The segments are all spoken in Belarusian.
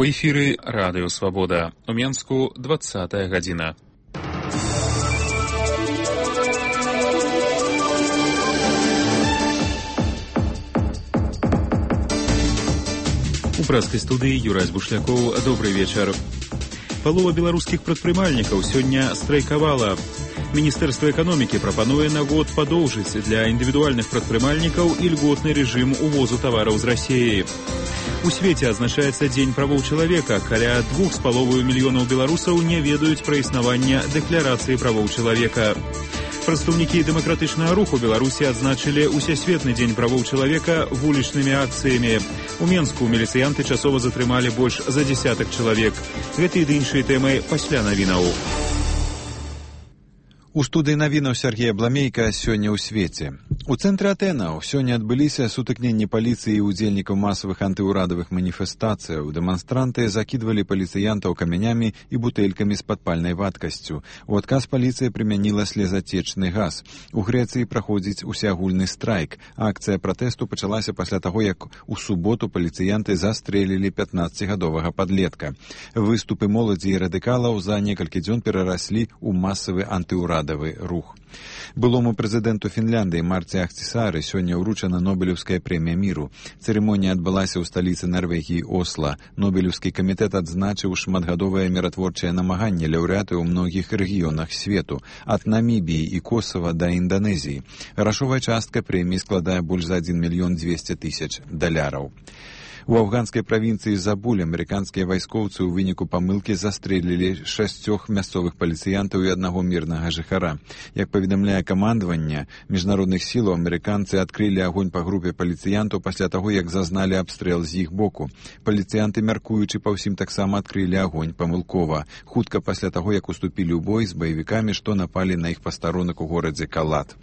У эфіры Радыё Свабода. У Менску 20-я гадзіна. У прэскай студыі Юрай Бушлякоў. Добрый вечар. Палова беларускіх прадпрымальнікаў сёння страйкавала. Міністэрства эканомікі прапануе на год падоўжыць для індывідуальных прадпрымальнікаў ільготны рэжым увозу тавараў з Расіі. У свеце адзначаецца Дзень правоў чалавека. Каля 2,5 мільёнаў беларусаў не ведаюць пра існаванне дэкларацыі правоў чалавека. Прадстаўнікі дэмакратычнага руху Беларусі адзначылі Усесветны дзень правоў чалавека вулічнымі акцыямі. У Менску міліцыянты часова затрымалі больш за дзесятак чалавек. Гэты і іншыя тэмы пасля навінаў. У студыі навінаў Сергея Бламейка сёння ў свеце. У цэнтры Атэнаў сёння адбыліся сутыкненні паліцыі і удзельнікаў масавых антыўрадавых маніфестацыяў. Дэманстранты закідвалі паліцыянтаў камянямі і бутэлькамі з падпальнай вадкасцю. У адказ паліцыя прымяніла слезацечны газ. У Грэцыі праходзіць усеагульны страйк. Акцыя пратэсту пачалася пасля таго, як у суботу паліцыянты застрэлілі 15-гадовага падлетка. Выступы моладзі і радыкалаў за некалькі дзён перараслі ў масавы антыўрадавы рух. Былому прэзідэнту Фінляндыі Марці Ахтисары сёння ўручана Нобелеўская прэмія міру. Цырымонія адбылася ў сталіцы Нарвегіі Осла. Нобелеўскі камітэт адзначыў шматгадовае міратворчае намаганне лаўрэатаў у многіх рэгіёнах свету, ад Намібіі і Косава да Інданезіі. Грашовая частка прэміі складае больш за 1 200 000 даляраў. У афганскай правінцыі Забуль амерыканскія вайскоўцы ў выніку памылкі застрэлілі 6 мясцовых паліцыянтаў і 1 мірнага жыхара. Як паведамляе камандаванне міжнародных сілаў, амерыканцы адкрылі агонь па групе паліцыянтаў пасля таго, як зазналі абстрэл з іх боку. Паліцыянты, мяркуючы па ўсім, таксама адкрылі агонь памылкова, хутка пасля таго, як уступілі ў бой з баевікамі, што напалі на іх пастарунак у горадзе Калат.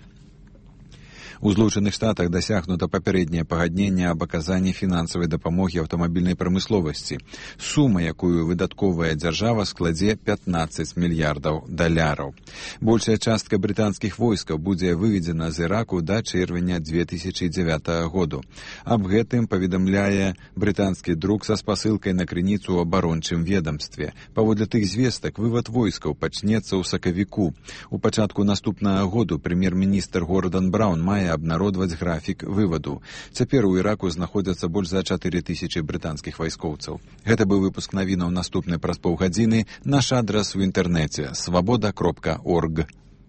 У Злучаных Штатах дасягнута папярэдняе пагадненне аб аказанні фінансавай дапамогі аўтамабільнай прамысловасці. Сума, якую выдатковая дзяржава, складзе 15 мільярдаў даляраў. Большая частка брытанскіх войскаў будзе выведзена з Іраку да чэрвеня 2009 году. Аб гэтым паведамляе брытанскі друк са спасылкай на крыніцу ў абарончым ведамстве. Паводле тых звестак, вывад войскаў пачнецца ў сакавіку. У пачатку наступнага году прэм'ер-міністр Гордан Браўн мае абнародваць графік вываду. Цяпер у Іраку знаходзяцца больш за 4000 брытанскіх вайскоўцаў. Гэта быў выпуск навінаў, наступны праз паўгадзіны. Наш адрас у інтэрнэце свабода.орг.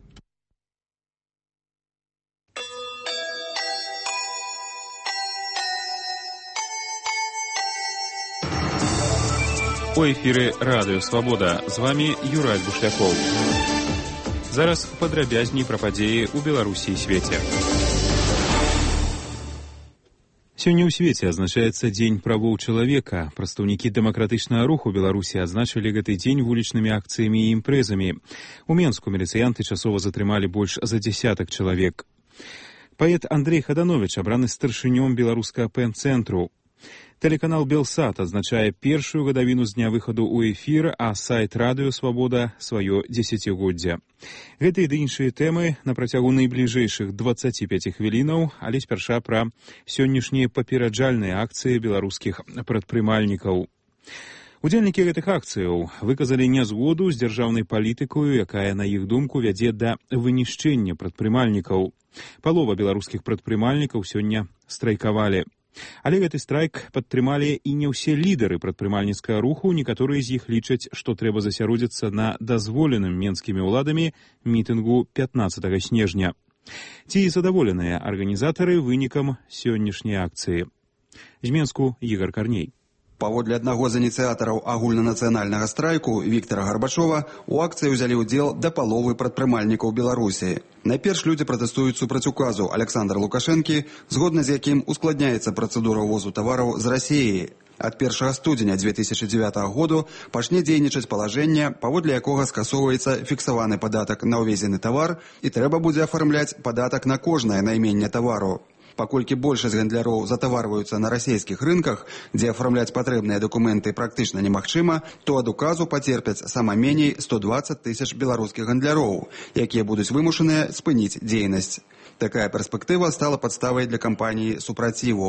У эфіры Радыё Свабода. З вами Юрай Бушлякоў. Зараз падрабязней пра падзеі ў Беларусі і свеце. Сёння ў свеце адзначаецца Дзень правоў чалавека. Прадстаўнікі дэмакратычнага руху Беларусі адзначылі гэты дзень вулічнымі акцыямі і імпрэзамі. У Менску міліцыянты часова затрымалі больш за дзесятак чалавек. Паэт Андрэй Хадановіч абраны старшынём беларускага пэн-цэнтру. Тэлеканал Белсат адзначае першую гадавіну з дня выхаду ў эфір, а сайт Радыё Свабода сваё 10-годдзе. Гэтыя ды іншыя тэмы на працягу найбліжэйшых 25 хвілінаў, але спярша пра сённяшнія папераджальныя акцыі беларускіх прадпрымальнікаў. Удзельнікі гэтых акцыяў выказалі нязгоду з дзяржаўнай палітыкаю, якая, на іх думку, вядзе да вынішчэння прадпрымальнікаў. Палова беларускіх прадпрымальнікаў сёння страйкавалі. Але гэты страйк падтрымалі і не ўсе лідары прадпрымальніцкага руху. Некаторыя з іх лічаць, што трэба засяродзіцца на дазволеным менскімі ўладамі мітынгу 15 снежня. Ці задаволеныя арганізатары вынікам сённяшняй акцыі? З Менску Ігор Карней. Паводле аднаго з ініцыятараў агульнанацыянальнага страйку Віктара Гарбачова, у акцыі ўзялі ўдзел да паловы прадпрымальнікаў Беларусі. Найперш людзі пратэстуюць супраць указу Александра Лукашэнкі, згодна з якім ускладняецца працэдура ўвозу тавараў з Расіі. Ад 1 студзеня 2009 году пачне дзейнічаць палажэнне, паводле якога скасоўваецца фіксаваны падатак на ўвезены тавар і трэба будзе афармляць падатак на кожнае найменне тавару. Паколькі большасць гандляроў затаварваюцца на расійскіх рынках, дзе афармляць патрэбныя дакументы практычна немагчыма, то ад указу пацерпяць сама меней 120 000 беларускіх гандляроў, якія будуць вымушаныя спыніць дзейнасць. Такая перспектыва стала падставай для кампаніі супраціву.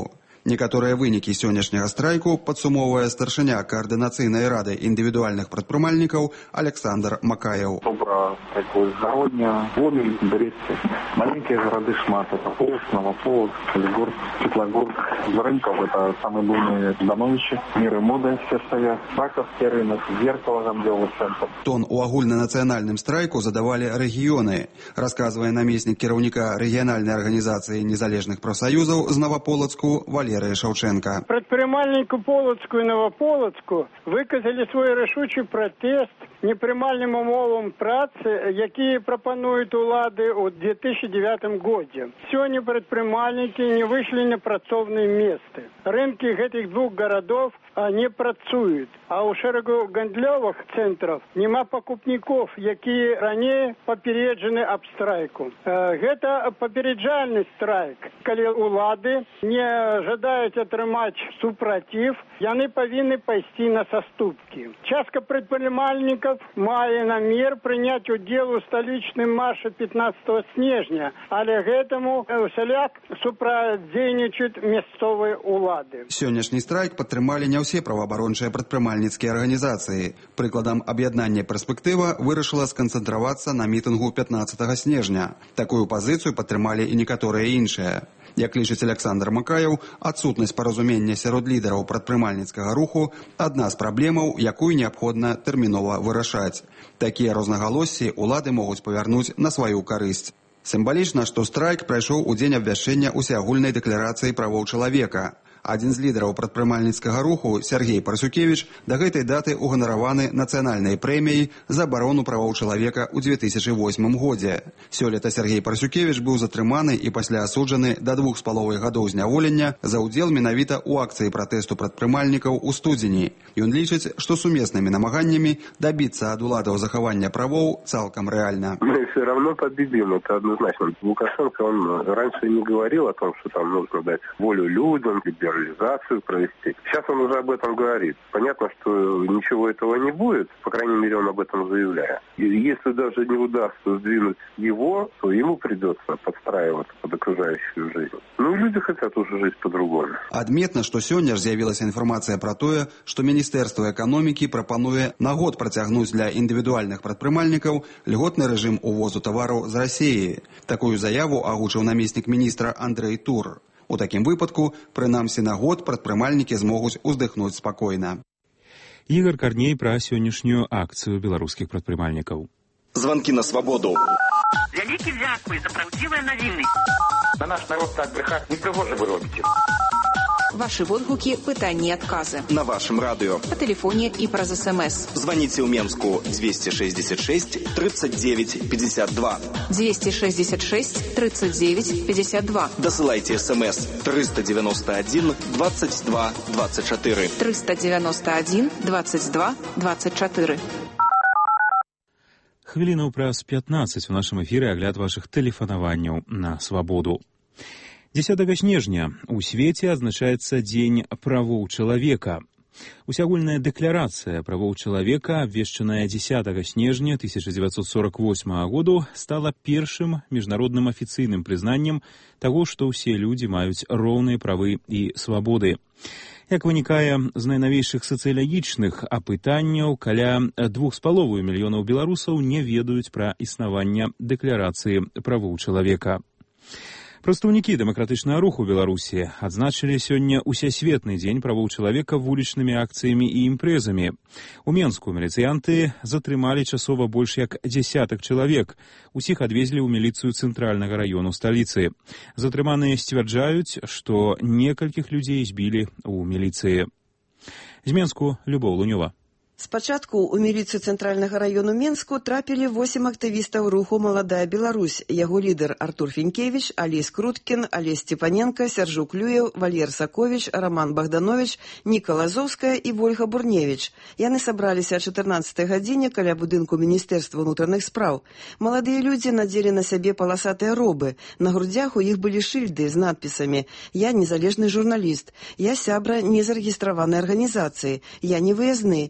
Некаторыя вынікі сённяшняга страйку падсумоўвае старшыня каардынацыйнай рады індывідуальных прадпрымальнікаў Александр Макаев. Добра такое зародня, Гомель, Брестцы, маленькие города шмат, это Полоцк, Новополоцк, Солигорск, Светлогорск, Рынков, это самые буйные Домовичи, Мир и мода все стоят, Раковский рынок, Зеркало, Гамделый центр. Тон у агульнанацыянальным страйку задавали рэгіёны, рассказывая намеснік кіраўніка рэгіянальнай арганізацыі незалежных прафсаюзаў з Новополоцку Валерий Шаўченко. Прадпрымальніку Полоцку і Новополоцку выказалі свой рашучы пратэст непрымальным умовам працы, якія прапануюць улады ў 2009 годзе. Сёння прадпрымальнікі не выйшлі на працоўныя месцы. Рынкі гэтых двух гарадоў не працуюць, а ў шэрагу гандлёвых цэнтраў няма пакупнікоў, якія раней папереджаны аб страйку. Гэта папереджальны страйк. Калі улады не жадаюць атрымаць супраціў, яны павінны пайсці на саступкі. Частка прадпрымальнікаў мае намер прыняць удзел у сталічным марше 15 снежня, але гэтаму усяляк супрацьдзейнічаюць мясцовыя улады. Сённяшні страйк падтрымалі не ўсе праваабарончыя прадпрымальніцкія арганізацыі. Прыкладам, аб'яднання «Перспектыва» вырашыла сканцэнтравацца на мітынгу 15 снежня. Такую пазіцыю падтрымалі і некаторыя іншыя. Як лічыць Александр Макаев, адсутнасць паразумення сярод лідараў прадпрымальніцкага руху – адна з праблемаў, якую неабходна тэрмінова вырашаць. Такія рознагалоссі улады могуць павярнуць на сваю карысць. Сімвалічна, што страйк прайшоў у дзень абвяшчэння усеагульнай дэкларацыі правоў чалавека. Адзін з лідараў прадпрымальніцкага руху, Сергей Парасюкевіч, да гэтай даты уганараваны нацыянальнай прэміяй за абарону правоў чалавека ў 2008 годзе. Сёлета Сергей Парасюкевіч быў затрыманы і пасля асуджаны да 2,5 гадоў зняволення за ўдзел менавіта ў акцыі пратэсту прадпрымальнікаў у студзені. Ён лічыць, што сумеснымі намаганнямі дабіцца ад уладаў захавання правоў цалкам рэальна. Мы все равно победим, это однозначно. Лукашенко, он раньше не говорил о том, что там нужно дать волю людям, либерализацию провести. Сейчас он уже об этом говорит. Понятно, что ничего этого не будет, по крайней мере, он об этом заявляет. И если даже не удастся сдвинуть его, то ему придется подстраиваться под окружающую жизнь. Ну и люди хотят уже жить по-другому. Адметна, што сёння ж з'явілася інфармацыя пра тое, што Міністэрства эканомікі прапануе на год працягнуць для індывідуальных прадпрымальнікаў льготны рэжым увозу тавараў з Расіі. Такую заяву агучыў намеснік міністра Андрэй Тур. У такім выпадку, прынамсі на год прадпрымальнікі змогуць уздыхнуць спакойна. Ігор Карней пра сённяшнюю акцыю беларускіх прадпрымальнікаў. Звонки на свободу. Вялікі дзякуй за правдзівыя навіны. На наш народ так брехать не пригоже вы робите. Ваши водгуки, пытанні і адказы. На вашем радио. По телефоне и праз СМС. Звоните в Менску 266 39 52. 266 39 52. Досылайте СМС 391 22 24. 391 22 24. Хвілінаў праз 15 у нашым эфіры агляд вашых тэлефанаванняў на свабоду. 10 снежня у свеце адзначаецца Дзень правоў чалавека. Усеагульная дэкларацыя правоў чалавека, абвешчаная 10 снежня 1948 году, стала першым міжнародным афіцыйным прызнаннем таго, што ўсе людзі маюць роўныя правы і свабоды. Як вынікае з найнавейшых сацыялагічных апытанняў, каля 2,5 мільёнаў беларусаў не ведаюць пра існаванне дэкларацыі правоў чалавека. Прадстаўнікі дэмакратычнага руху Беларусі адзначылі сёння усесветны дзень правоў чалавека вулічнымі акцыямі і імпрэзамі. У Менску міліцыянты затрымалі часова больш як дзясятак чалавек. Усіх адвезлі ў міліцыю цэнтральнага раёну сталіцы. Затрыманыя сцвярджаюць, што некалькіх людзей збілі ў міліцыі. З Менску Любоў Лунёва. Спачатку ў міліцыю цэнтральнага раёну Менску трапілі 8 актывістаў руху «Маладая Беларусь». Яго лідар Артур Фінкевіч, Алесь Круткін, Алесь Степаненко, Сяржук Люеў, Валер Саковіч, Роман Богданович, Ніка Лазовская і Вольга Бурневіч. Яны сабраліся о 14 гадзіне каля будынку Міністэрства ўнутраных спраў. Маладыя людзі надзелі на сябе паласатыя робы. На грудзях у іх былі шыльды з надпісамі «Я незалежны журналіст», «Я сябра незарэгістраванай арганізацыі», «Я не выязны», «Я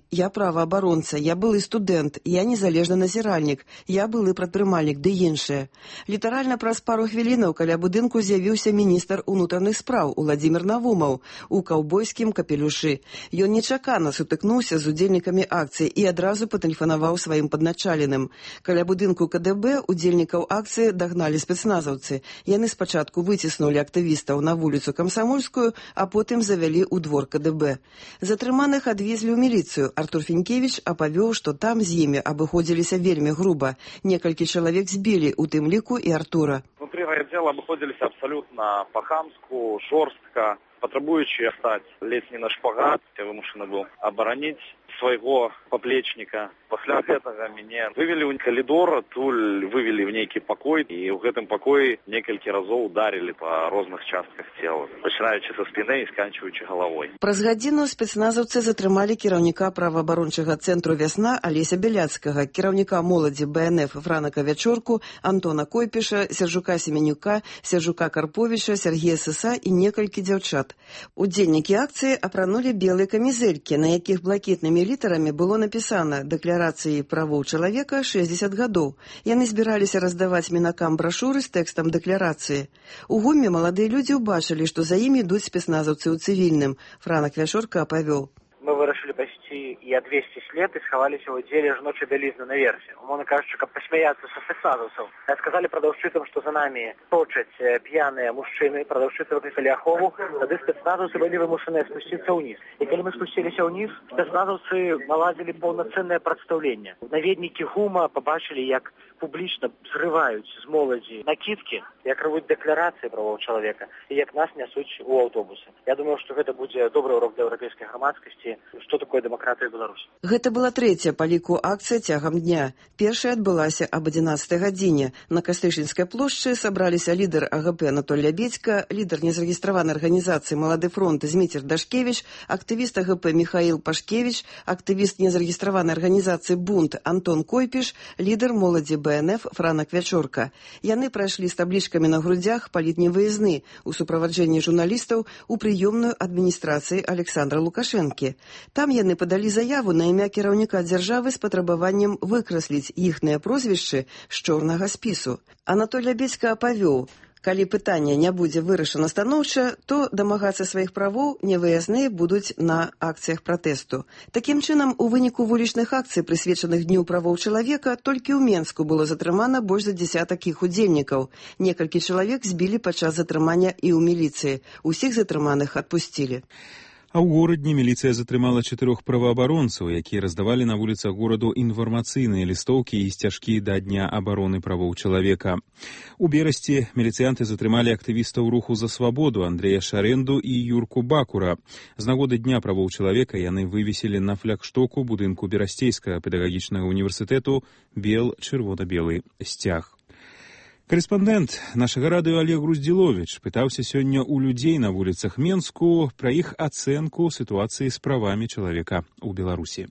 праваабаронца, я былы студэнт, я незалежны назіральнік, я былы прадпрымальнік, ды іншае. Літаральна праз пару хвілінаў каля будынку з'явіўся міністр унутраных спраў Уладзімір Навумаў у каўбойскім капелюшы. Ён нечакана сутыкнуўся з удзельнікамі акцыі і адразу патэлефанаваў сваім падначаленым. Каля будынку КДБ удзельнікаў акцыі дагналі спецназаўцы. Яны спачатку выціснулі актывістаў на вуліцу Камсамольскую, а потым завялі ў двор КДБ. Затрыманых адвезлі ў міліцыю. Артур Фінкевіч апавёў, што там з імі абыходзіліся вельмі груба. Некалькі чалавек збілі, у тым ліку і Артура. Внутри райотдела обходились абсолютно по-хамску, жестко, потребуючи стать лезть не на шпагат, я вымушен был оборонить своего поплечника. После этого меня вывели в коридор, туль вывели в некий покой, и в этом покое несколько разов ударили по разных частках тела, начинаючи со спины и сканчиваючи головой. Праз гадзіну спецназаўцы затрымалі кіраўніка праваабарончага цэнтру «Вясна» Алеся Бяляцкага, кіраўніка моладзі БНФ Франака Вячорку, Антона Койпіша, Сержука Семенюка, Сержука Карповіча, Сергея Сыса і некалькі дзяўчат. Удзельнікі акцыі апранулі белыя камізэлькі, на якіх блакітнымі літарамі было напісана «Дэкларацыі правоў чалавека 60 гадоў». Яны збіраліся раздаваць мінакам брашуры з тэкстам дэкларацыі. У гуме маладыя людзі ўбачылі, што за імі ідуць спецназаўцы ў цывільным. Франак Вячорка апавёў. Мы вырашили почти и отвести след и сховались в отделе жночей белизны наверсе. Умовно кажучи, как посмеяться со спецназовцев. Сказали продавщицам, что за нами точат пьяные мужчины. Продавщицы выкликали ахову. Тогда спецназовцы были вымушены спуститься вниз. И когда мы спустились вниз, спецназовцы наладили полноценное представление. Наведники ГУМа побачили, как публично зривають з молоді накидки, як рвуть декларації правов чоловіка, і як нас несуть у автобуси. Я думаю, що це буде добрий урок для європейської громадськості, що таке демократія в Білорусі. Гэта была трэцяя па ліку акцыя цягам дня. Першая адбылася аб 11 гадзіне. На Кастышынскай плошчы сабраліся лідар АГП Анатоль Лябедзька, лідар незарэгістраванай арганізацыі «Малады фронт» Зміцер Дашкевіч, актывіст АГП Михаил Пашкевич, актывіст незарэгістраванай арганізацыі «Бунт» Антон Койпіш, лідар моладзі БНФ Франак Вячорка. Яны прайшлі з таблічкамі на грудзях палітні выязны у суправаджэнні журналістаў у прыёмную адміністрацыі Александра Лукашэнкі. Там яны падалі заяву на імя кіраўніка дзяржавы з патрабаваннем выкрасліць іхныя прозвішчы з чорнага спісу. Анатоль Лябедзька апавёў, калі пытанне не будзе вырашана станоўча, то дамагацца сваіх правоў невыязныя будуць на акцыях пратэсту. Такім чынам, у выніку вулічных акцый, прысвечаных Дню правоў чалавека, толькі ў Менску было затрымана больш за дзясятак іх удзельнікаў. Некалькі чалавек збілі падчас затрымання і ў міліцыі. Усіх затрыманых адпусцілі. А ў горадні міліцыя затрымала 4 праваабаронцаў, якія раздавалі на вуліцах гораду інфармацыйныя лістоўкі і сцяжкі да Дня абароны правоў чалавека. У Берасці міліцыянты затрымалі актывістаў руху за свабоду Андрэя Шарэнду і Юрку Бакура. З нагоды Дня правоў чалавека яны вывесілі на флагштоку будынку Берасцейскага педагагічнага універсітэту бел-чырвона-белы сцяг. Карэспандэнт нашага радыё Олег Груздзіловіч пытаўся сёння ў людзей на вуліцах Менску пра іх ацэнку сітуацыі з правамі чалавека ў Беларусі.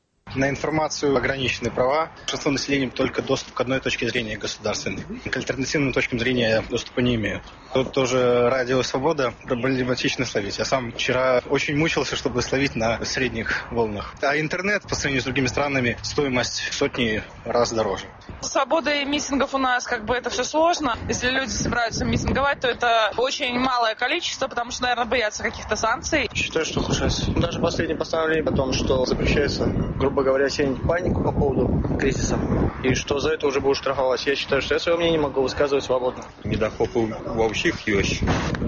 На информацию ограничены права. Большинство населения только доступ к одной точке зрения государственной. К альтернативным точкам зрения доступа не имеют. Тут тоже радио «Свобода» проблематично словить. Я сам вчера очень мучился, чтобы словить на средних волнах. А интернет по сравнению с другими странами стоимость в сотни раз дороже. Свободой митингов у нас это все сложно. Если люди собираются митинговать, то это очень малое количество, потому что, наверное, боятся каких-то санкций. Считаю, что ухудшается. Даже последнее постановление о том, что запрещается, грубо говоря, сеять панику по поводу кризиса. И что за это уже будут штрафовать. Я считаю, что я свое мнение могу высказывать свободно. Недахопы ва ўсіх ёсць.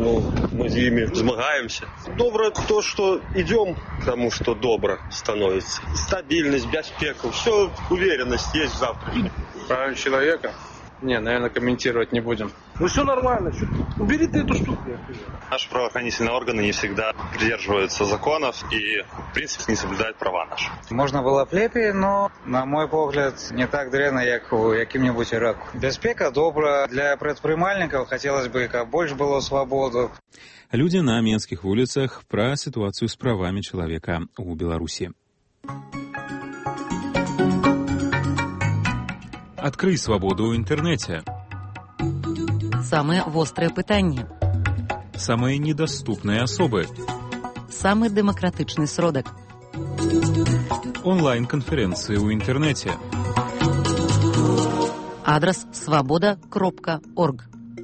Мы з імі змагаемся. Добра то, что идем к тому, что добро становится. Стабильность, бяспека, все, уверенность есть в завтра. Правам человека? Не, наверное, комментировать не будем. Ну все нормально. Убери ты эту штуку. Наши правоохранительные органы не всегда придерживаются законов и, в принципе, не соблюдают права наши. Можна было б лепей, но, на мой погляд, не так дрэнна, як у якім-небудзь Іраку. Бяспека добра. Для прадпрымальнікаў хацелось бы, каб больш было свабоду. Людзі на менскіх вуліцах пра сітуацыю з правамі чалавека ў Беларусі. Адкрый свабоду ў інтэрнэце. Самыя вострыя пытанні. Самыя недаступныя асобы. Самы дэмакратычны сродак. Онлайн-конференции в интернете. Адрес svoboda.org.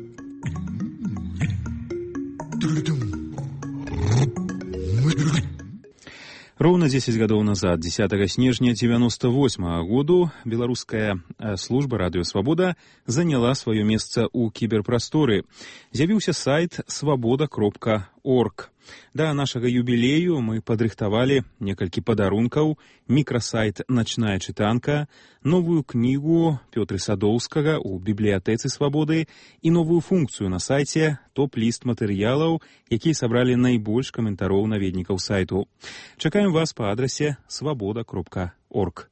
Роўна 10 гадоў назад, 10 снежня 98 году, беларуская служба «Радыё Свабода» заняла сваё месца ў кіберпрасторы. З'явіўся сайт svoboda.org. Да нашага юбілею мы падрыхтавалі некалькі падарункаў, мікрасайт «Начная чытанка», новую кнігу Пётры Садоўскага ў бібліятэцы Свабоды і новую функцыю на сайце «Топ-ліст матэрыялаў», якія сабралі найбольш каментароў наведнікаў сайту. Чакаем вас па адрасе svoboda.org.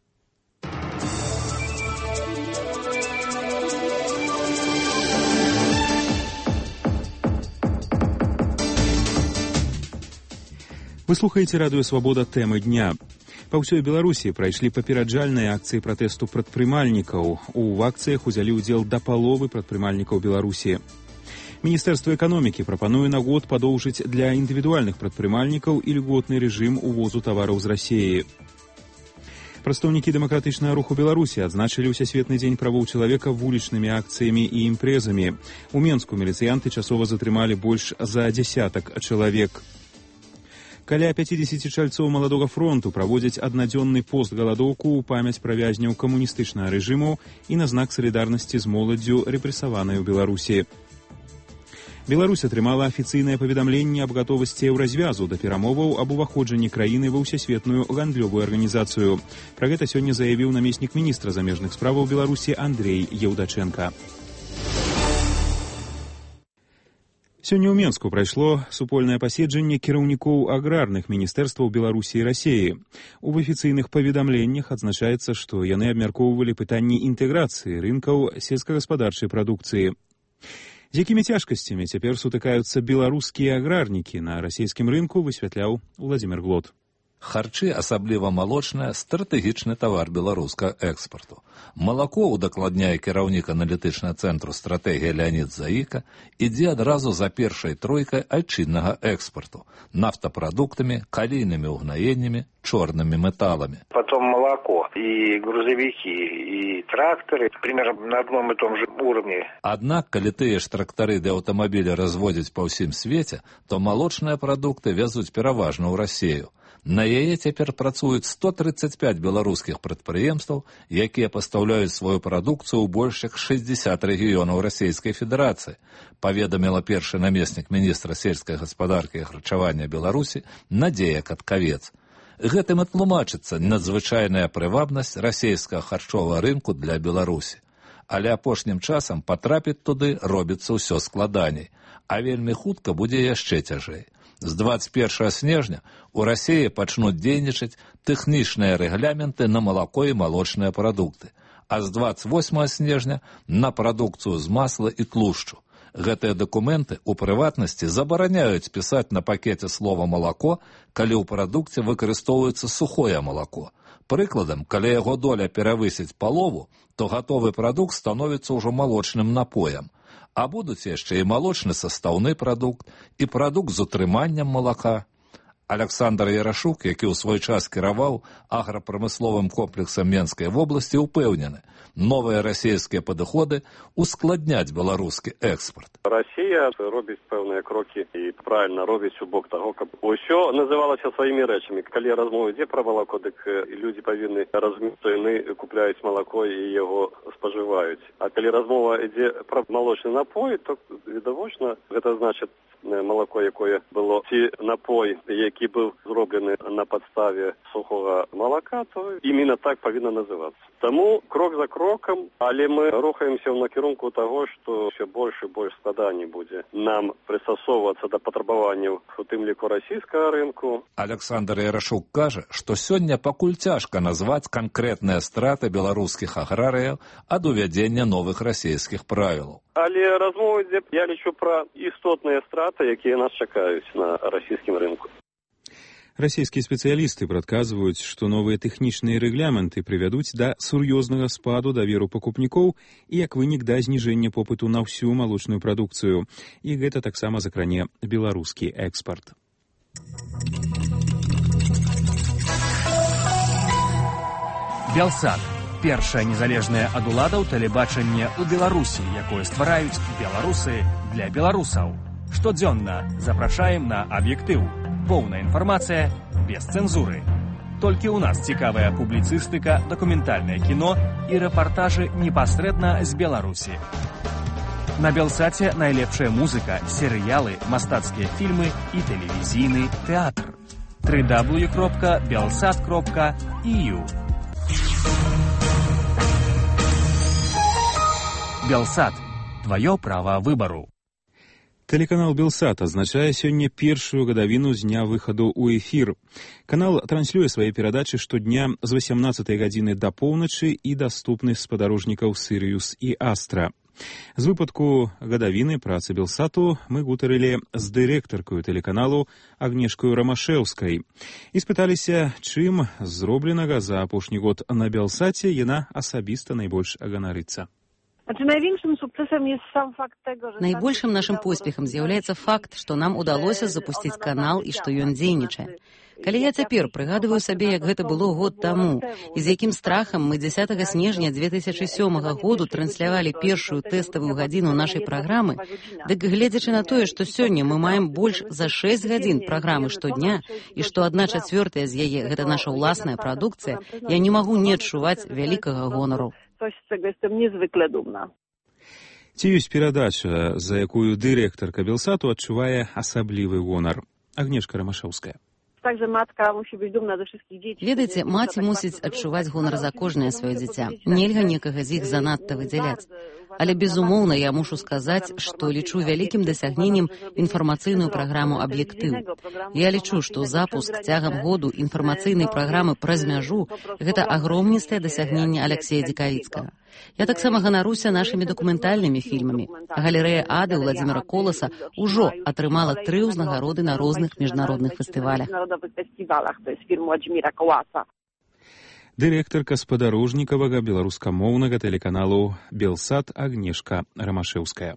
Вы слухаеце радыё «Свабода» тэмы дня. Па ўсёй Беларусі прайшлі папераджальныя акцыі пратэсту прадпрымальнікаў. У акцыях узялі ўдзел да паловы прадпрымальнікаў Беларусі. Міністэрства эканомікі прапануе на год падоўжыць для індывідуальных прадпрымальнікаў ільготны рэжым увозу тавараў з Расіі. Прадстаўнікі дэмакратычнага руху Беларусі адзначылі ўсесветны дзень правоў чалавека вулічнымі акцыямі і імпрэзамі. У Менску міліцыянты часова затрымалі больш за дзясятак чалавек. Каля 50 чальцоў маладога фронту праводзяць аднадзённы пост-галадоўку ў памяць пра вязняў камуністычнага рэжыму і на знак салідарнасці з моладдзю, рэпрэсаванай у Беларусі. Беларусь атрымала афіцыйнае паведамленне аб гатовасці еўразвязу да перамоваў аб уваходжанні краіны ва ўсесветную гандлёвую арганізацыю. Пра гэта сёння заявіў намеснік міністра замежных справаў Беларусі Андрэй Еўдачэнка. Сёння ў Менску прайшло супольнае паседжанне кіраўнікоў аграрных міністэрстваў Беларусі і Расіі. У афіцыйных паведамленнях адзначаецца, што яны абмяркоўвалі пытанні інтэграцыі рынкаў сельскагаспадарчай прадукцыі. З якімі цяжкасцямі цяпер сутыкаюцца беларускія аграрнікі на расійскім рынку, высвятляў Владзімир Глот. Харчы, асабліва малочнае, стратэгічны тавар беларускага экспарту. Малако, удакладняе кіраўнік аналітычнага цэнтру стратэгія Леонід Заіка, ідзе адразу за першай тройкай айчыннага экспарту – нафтапрадуктамі, калійнымі ўгнаеннямі, чорнымі металламі. Потом молоко и грузовики, и тракторы примерно на одном и том же уровне. Аднак, калі тыя ж трактары ды аўтамабілі разводзяць па ўсім свеце, то малочныя прадукты везуць пераважна ў Расію. На яе цяпер працуюць 135 беларускіх прадпрыемстваў, якія пастаўляюць сваю прадукцыю ў больш як 60 рэгіёнаў Расійскай Федэрацыі, паведаміла першы намеснік міністра сельскай гаспадаркі і харчавання Беларусі Надзея Каткавец. Гэтым і тлумачыцца надзвычайная прывабнасць расійскага харчовага рынку для Беларусі. Але апошнім часам патрапіць туды робіцца ўсё складаней, а вельмі хутка будзе яшчэ цяжэй. З 21 снежня у Расіі пачнуць дзейнічаць тэхнічныя рэгляменты на малако і малочныя прадукты, а з 28 снежня на прадукцыю з масла і тлушчу. Гэтыя дакументы, у прыватнасці, забараняюць пісаць на пакеце слова «малако», калі ў прадукце выкарыстоўваецца сухое малако. Прыкладам, калі яго доля перавысіць палову, то гатовы прадукт становіцца ўжо малочным напоем. А будуць яшчэ і малочны састаўны прадукт, і прадукт з утрыманнем малака. Александр Ярашук, які ў свой час кіраваў аграпрамысловым комплексам Менскай вобласці, упэўнены, новыя расійскія падыходы ускладняць беларускі экспарт. Расія робіць пэўныя крокі і правільна робіць у бок таго, каб усё называлася сваімі рэчамі. Калі размова ідзе пра малако, дык людзі павінны разумець, што яны купляюць малако і яго спажываюць. А калі размова ідзе пра малочны напой, то відавочна гэта значыць малако, якое было, ці напой, які быў зроблены на падставе сухога малака, то іменно так павінна называцца. Таму крок за крокам, але мы рухаемся ў накірунку таго, што ўсё больш і больш складаней будзе нам прыстасоўвацца да патрабаванняў, у тым ліку расійскага рынку. Александр Ярашук кажа, што сёння пакуль цяжка назваць канкрэтныя страты беларускіх аграрыяў ад увядзення новых расійскіх правілаў. Але размова ідзе, я лічу, пра істотныя страты, якія нас чакаюць на расійскім рынку. Расійскія спецыялісты прадказваюць, што новыя тэхнічныя рэгламенты прывядуць да сур'ёзнага спаду даверу пакупнікоў і як вынік да зніжэння попыту на ўсю малочную прадукцыю. І гэта таксама закране беларускі экспарт. Белсат. Першае незалежнае ад уладаў тэлебачанне ў Беларусі, якое ствараюць беларусы для беларусаў. Штодзённа запрашаем на аб'ектыў. Поўная інфармацыя без цэнзуры. Толькі ў нас цікавая публіцыстыка, дакументальнае кіно і рэпартажы непасрэдна з Беларусі. На Белсаце найлепшая музыка, серыялы, мастацкія фільмы і тэлевізійны тэатр. www.belsat.eu Белсат. Твое право выбору. Телеканал «Белсат» азначае сёння першую гадавіну з дня выхаду ў эфір. Канал транслюе свае перадачы штодня з 18 гадзіны да поўначы і даступны спадарожнікаў «Сірыюс» і «Астра». З выпадку гадавіны працы «Белсату» мы гутарылі з дырэктаркаю тэлеканалу Агнешкаю Рамашэўскай і спыталіся, чым зробленага за апошні год на «Белсаце» яна асабіста найбольш ганарыцца. Наибольшим нашим поспехом з'яўляецца факт, што нам удалося запусціць канал і што ён дзейнічае. Калі я цяпер прыгадываю сабе, як гэта было год таму, і з якім страхам мы 10 снежня 2007 году транслявалі першую тэставую гадзіну нашай праграмы, дык гледзячы на тое, што сёння мы маем больш за 6 гадзін праграмы штодня, і што 1/4 з яе гэта наша ўласная прадукцыя, я не магу не адчуваць вялікага гонару. Ці ёсць перадача, за якую дырэктарка «Белсату» адчувае асаблівы гонар? Агнешка Рамашэўская. Ведаеце, маці мусіць адчуваць гонар за кожнае сваё дзіця. Нельга некага з іх занадта выдзяляць. Але, безумоўна, я мушу сказаць, што лічу вялікім дасягненнем інфармацыйную праграму «Аб'ектыў». Я лічу, што запуск цягам году інфармацыйнай праграмы «Праз мяжу» – гэта агромністае дасягненне Аляксея Дзікавіцкага. Я таксама ганаруся нашымі дакументальнымі фільмамі. Галерэя Ады Владзіміра Коласа ўжо атрымала 3 ўзнагароды на розных міжнародных фестывалях. Дырэктарка спадарожнікавага беларускамоўнага тэлеканалу «Белсат» Агнешка Рамашэўская.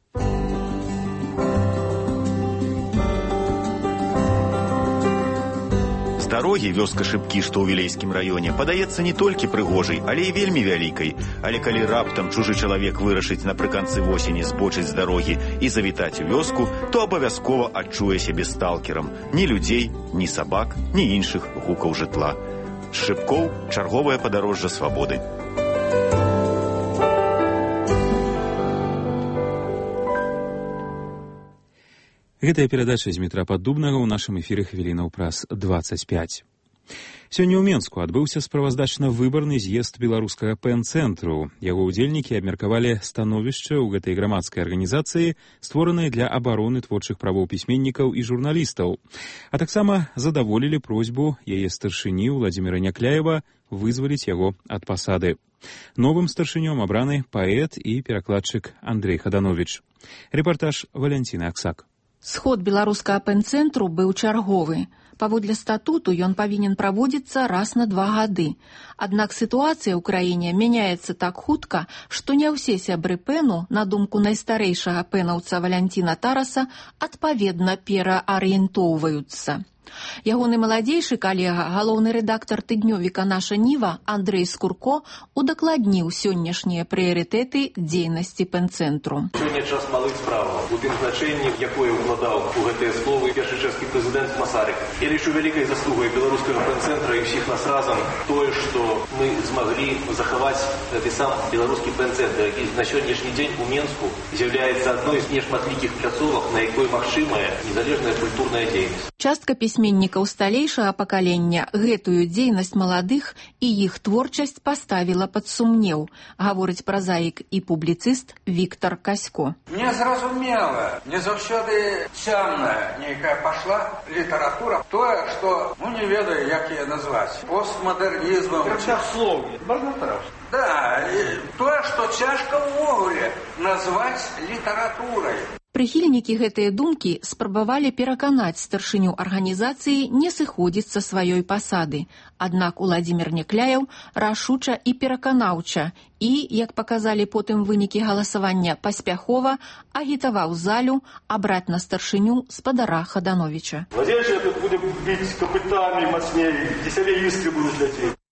З дарогі вёска Шыбкі, што ў Вілейскім раёне, падаецца не толькі прыгожай, але і вельмі вялікай. Але калі раптам чужы чалавек вырашыць напрыканцы восені збочыць з дарогі і завітаць у вёску, то абавязкова адчуе сябе сталкерам. Ні людзей, ні сабак, ні іншых гукаў жытла. З Шыбкоў чарговае падарожжа свабоды. Гэтая перадача з метра Паддубнага ў нашым эфіры хвілінаў праз 25. Сёння ў Менску адбыўся справаздачна-выбарны з'езд беларускага ПН-цэнтру. Яго ўдзельнікі абмеркавалі становішча ў гэтай грамадскай арганізацыі, створанай для абароны творчых правоў пісьменнікаў і журналістаў, а таксама задаволілі просьбу яе старшыні Владзіміра Някляева вызваліць яго ад пасады. Новым старшынём абраны паэт і перакладчык Андрэй Хадановіч. Рэпартаж Валянціны Аксак. Сход беларускага ПН-цэнтру быў чарговы. Паводле статуту ён павінен праводзіцца раз на 2 гады. Аднак сітуацыя ў краіне мяняецца так хутка, што не ўсе сябры пэну, на думку найстарэйшага пэнаўца Валянціна Тараса, адпаведна пераарыентоўваюцца. Ягоны маладзейшы калега, галоўны рэдактар тыднёвіка «Наша Ніва» Андрэй Скурко удакладніў сённяшнія прыярытэты дзейнасці ПН-цэнтру. Сёння час малых справаў. У тым значэнні, якое ўкладаў у гэтыя словы першы чэшскі прэзідэнт Масарык. Я лічу вялікай заслугай беларускага ПН-цэнтра і ўсіх нас разам тое, што мы змаглі захаваць гэты сам беларускі ПН-цэнтр, які на сённяшні дзень у Менску з'яўляецца адной з нешматлікіх пляцовак, на якой магчымая незалежная культурная дзейнасць. Частка пісьменнікаў сталейшага пакалення гэтую дзейнасць маладых і іх творчасць паставіла пад сумнеў, гаворыць празаік і публіцыст Віктор Касько. Незразумела, не заўсёды цямная нейкая пашла літаратура, тое, што, не ведаю, як яе назваць, постмадэрнізмам. Першаслоўе, можна так? Да, тое, што цяжка ўвогуле назваць літаратурай. Прыхільнікі гэтыя думкі спрабавалі пераканаць старшыню арганізацыі не сыходзіць са сваёй пасады. Аднак Уладзімір Някляеў рашуча і пераканаўча і, як паказалі потым вынікі галасавання, паспяхова агітаваў залю абраць на старшыню спадара Хадановіча. Владзельча тут будзе біць капытамі мацней, весялей іскры будуць ляцець.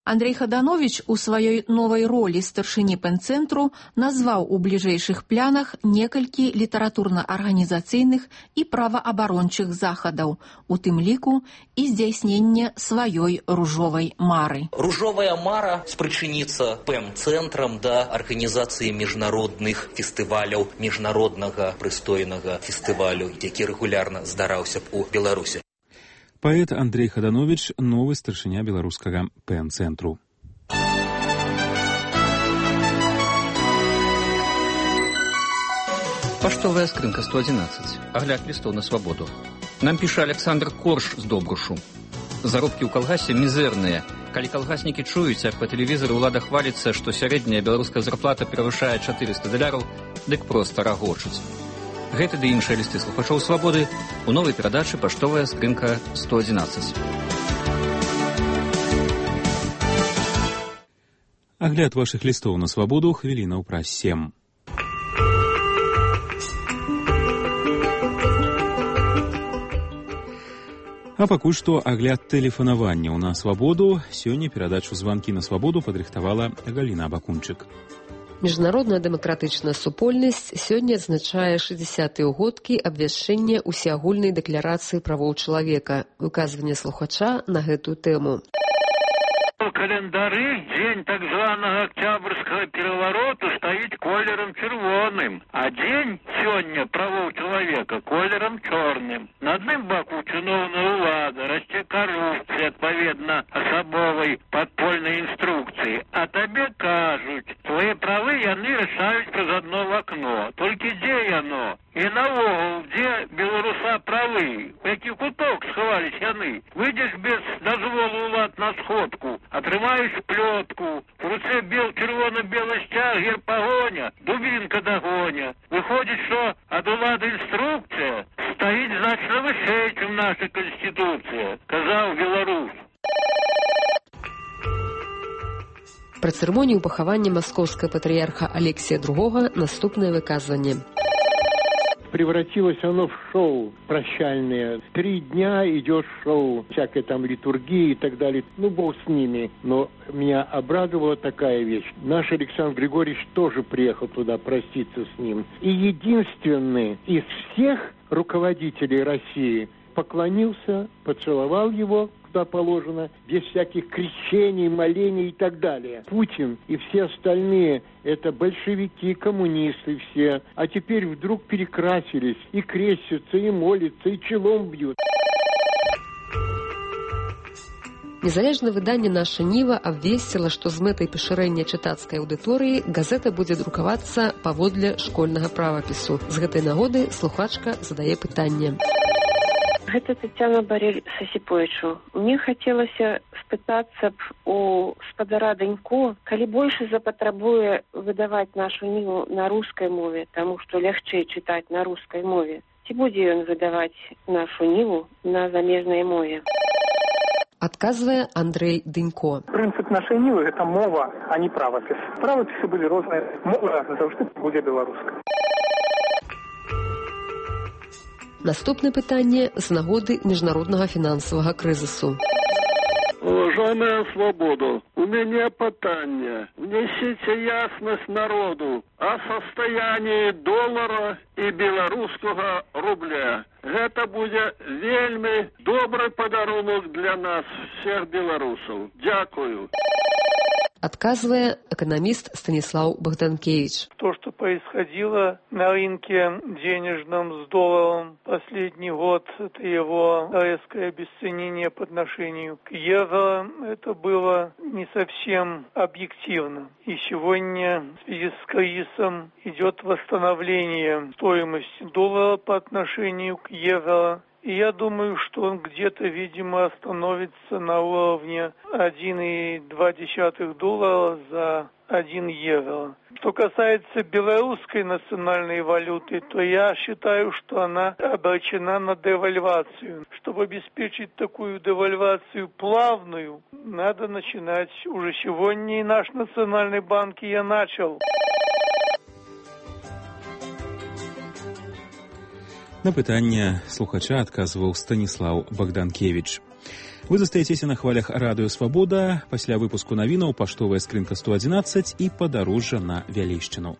Андрей Хаданович у сваёй новай ролі старшыні пэнцэнтру назваў у бліжэйшых планах некалькі літаратурна-арганізацыйных і праваабарончых захадаў, у тым ліку і здзяйсненне сваёй ружовай мары. Ружовая мара спрычыніцца пэм-цэнтрам да арганізацыі міжнародных фестываляў, міжнароднага прыстойнага фестывалю, які рэгулярна здараўся б у Беларусі. Паэт Андрей Хаданович, новы старшыня беларускага пэм-цэнтру. Паштовая скрынка 111. Агляд лістоў на свабоду. Нам піша Александр Корж з Добрушу. Заробкі ў калгасе мізэрныя. Калі калгаснікі чуюць, як па тэлевізору ўлада хваліцца, што сярэдняя беларуская зарплата перавышае $400, дык проста рагочуць. Гэты ды іншыя лісты слухачоў свабоды у новай перадачы «Паштовая скрынка 111». Агляд вашых лістоў на свабоду хвілінаў праз 7. А пакуль што агляд тэлефанаванняў на свабоду. Сёння перадачу «Званкі на свабоду» падрыхтавала Галіна Абакунчык. Міжнародная дэмакратычная супольнасць сёння адзначае 60-й угодкі абвяшчэння ўсеагульнай дэкларацыі правоў чалавека. Выказванне слухача на гэтую тэму. У календары дзень так званага Октябрьскага перавароту стаіць колерам чырвоным, а дзень сёння правоў чалавека колерам чорным. На адным баку чыноўная ўлада, расце карупцыя адпаведна асабовай падпольнай інструкцыі, а табе кажуць, твае правы яны рашаюць праз адно вакно. Толькі дзе яно? І наогул, дзе беларуса правы? У які куток схавались яны? Выйдзеш без дазволу ўлад на сходку, атрымаеш плётку, в руцэ чырвона-белы сцяг, герб пагоня, дубінка дагоня. Выходзіць, што ад улады інструкцыя стаіць значна вышэй, чым наша канстытуцыя, казаў беларус. Пра цырымонію пахавання маскоўскага патрыярха Алексія II наступнае выказванне. Превратилось оно в шоу прощальное. 3 дня идет шоу, всякой там литургии и так далее. Ну, бог с ними. Но меня обрадовала такая вещь. Наш Александр Григорьевич тоже приехал туда проститься с ним. И единственный из всех руководителей России поклонился, поцеловал его, куда положено, без всяких крещений, молений и так далее. Путин и все остальные – это большевики, коммунисты все. А теперь вдруг перекрасились и крестятся, и молятся, и челом бьют. Незалежнае выданне «Наша Ніва» абвесціла, што з мэтай пашырэння чытацкай аўдыторыі газета будзе друкавацца паводле школьнага правапісу. З гэтай нагоды слухачка задае пытанне. Гэта Тетяна Барель Сасіпойчу. Мне хацелася спытацца б у спадара Данько, калі больш запатрабуе выдаваць нашу Ніву на рускай мове, таму што лягчэй чытаць на рускай мове. Ці будзе ён выдаваць нашу Ніву на замежнай мове? Адказвае Андрей Данько. Прынцып нашай Нівы – гэта мова, а не правапіс. Правапісы былі розныя. Мова заўжды будзе беларускай. Наступнае пытанне з нагоды міжнароднага фінансавага крызісу. Уважаемая свобода, у меня пытание. Внесите ясность народу о состоянии доллара и белорусского рубля. Это будет вельми добрый подарунок для нас, всех белорусов. Дякую. Отказывая, экономист Станислав Богданкевич. То, что происходило на рынке денежном с долларом последний год, это его резкое обесценение по отношению к евро, это было не совсем объективно. И сегодня в связи с кризисом идет восстановление стоимости доллара по отношению к евро. И я думаю, что он где-то, видимо, остановится на уровне $1,2 за 1 евро. Что касается белорусской национальной валюты, то я считаю, что она обречена на девальвацию. Чтобы обеспечить такую девальвацию плавную, надо начинать уже сегодня, и наш национальный банк я начал. На пытанне слухача адказваў Станіслаў Богданкевич. Вы застаецеся на хвалях радыё Свабода, пасля выпуску навінаў паштовая скрынка 111 і падарожжа на Вялейшчыну.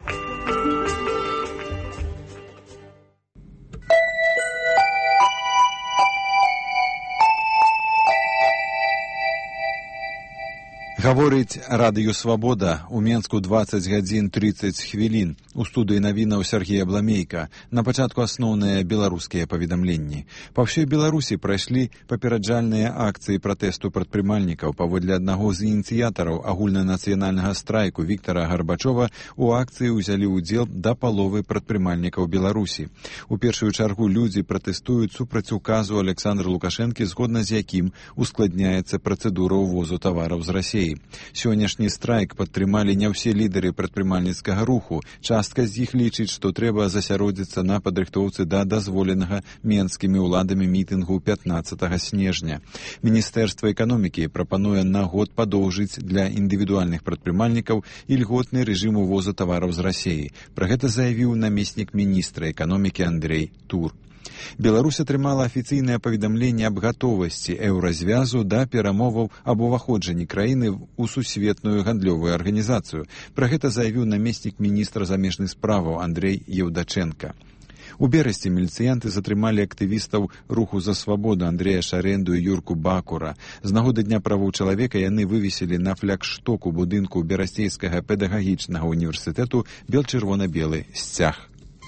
Гаворыць радыё Свабода. У Менску 20 гадзін 30 хвілін. У студыі навінаў Сергея Бламейка. На пачатку асноўныя беларускія паведамленні. Па ўсёй Беларусі прайшлі папераджальныя акцыі пратэсту прадпрымальнікаў. Паводле аднаго з ініцыятараў агульнанацыянальнага страйку Віктара Гарбачова, у акцыі ўзялі ўдзел да паловы прадпрымальнікаў Беларусі. У першую чаргу людзі пратэстуюць супраць указу Александра Лукашэнкі, згодна з якім ускладняецца працэдура ўвозу тавараў з Расіі. Сённяшні страйк падтрымалі не ўсе лідары прадпрымальніцкага руху. Частка з іх лічыць, што трэба засяродзіцца на падрыхтоўцы да дазволенага менскімі ўладамі мітынгу 15 снежня. Міністэрства эканомікі прапануе на год падоўжыць для індывідуальных прадпрымальнікаў ільготны рэжым увозу тавараў з Расіі. Пра гэта заявіў намеснік міністра эканомікі Андрей Тур. Беларусь атрымала афіцыйнае паведамленне аб гатовасці еўразвязу да перамоваў аб уваходжанні краіны ў сусветную гандлёвую арганізацыю. Пра гэта заявіў намеснік міністра замежных справаў Андрей Еўдаченка. У берасці міліцыянты затрымалі актывістаў руху за свабоду Андрея Шарэнду і Юрку Бакура. З нагоды Дня правоў чалавека яны вывесілі на флагштоку будынку Берасцейскага педагагічнага універсітэту бел-чырвона-белы сцяг.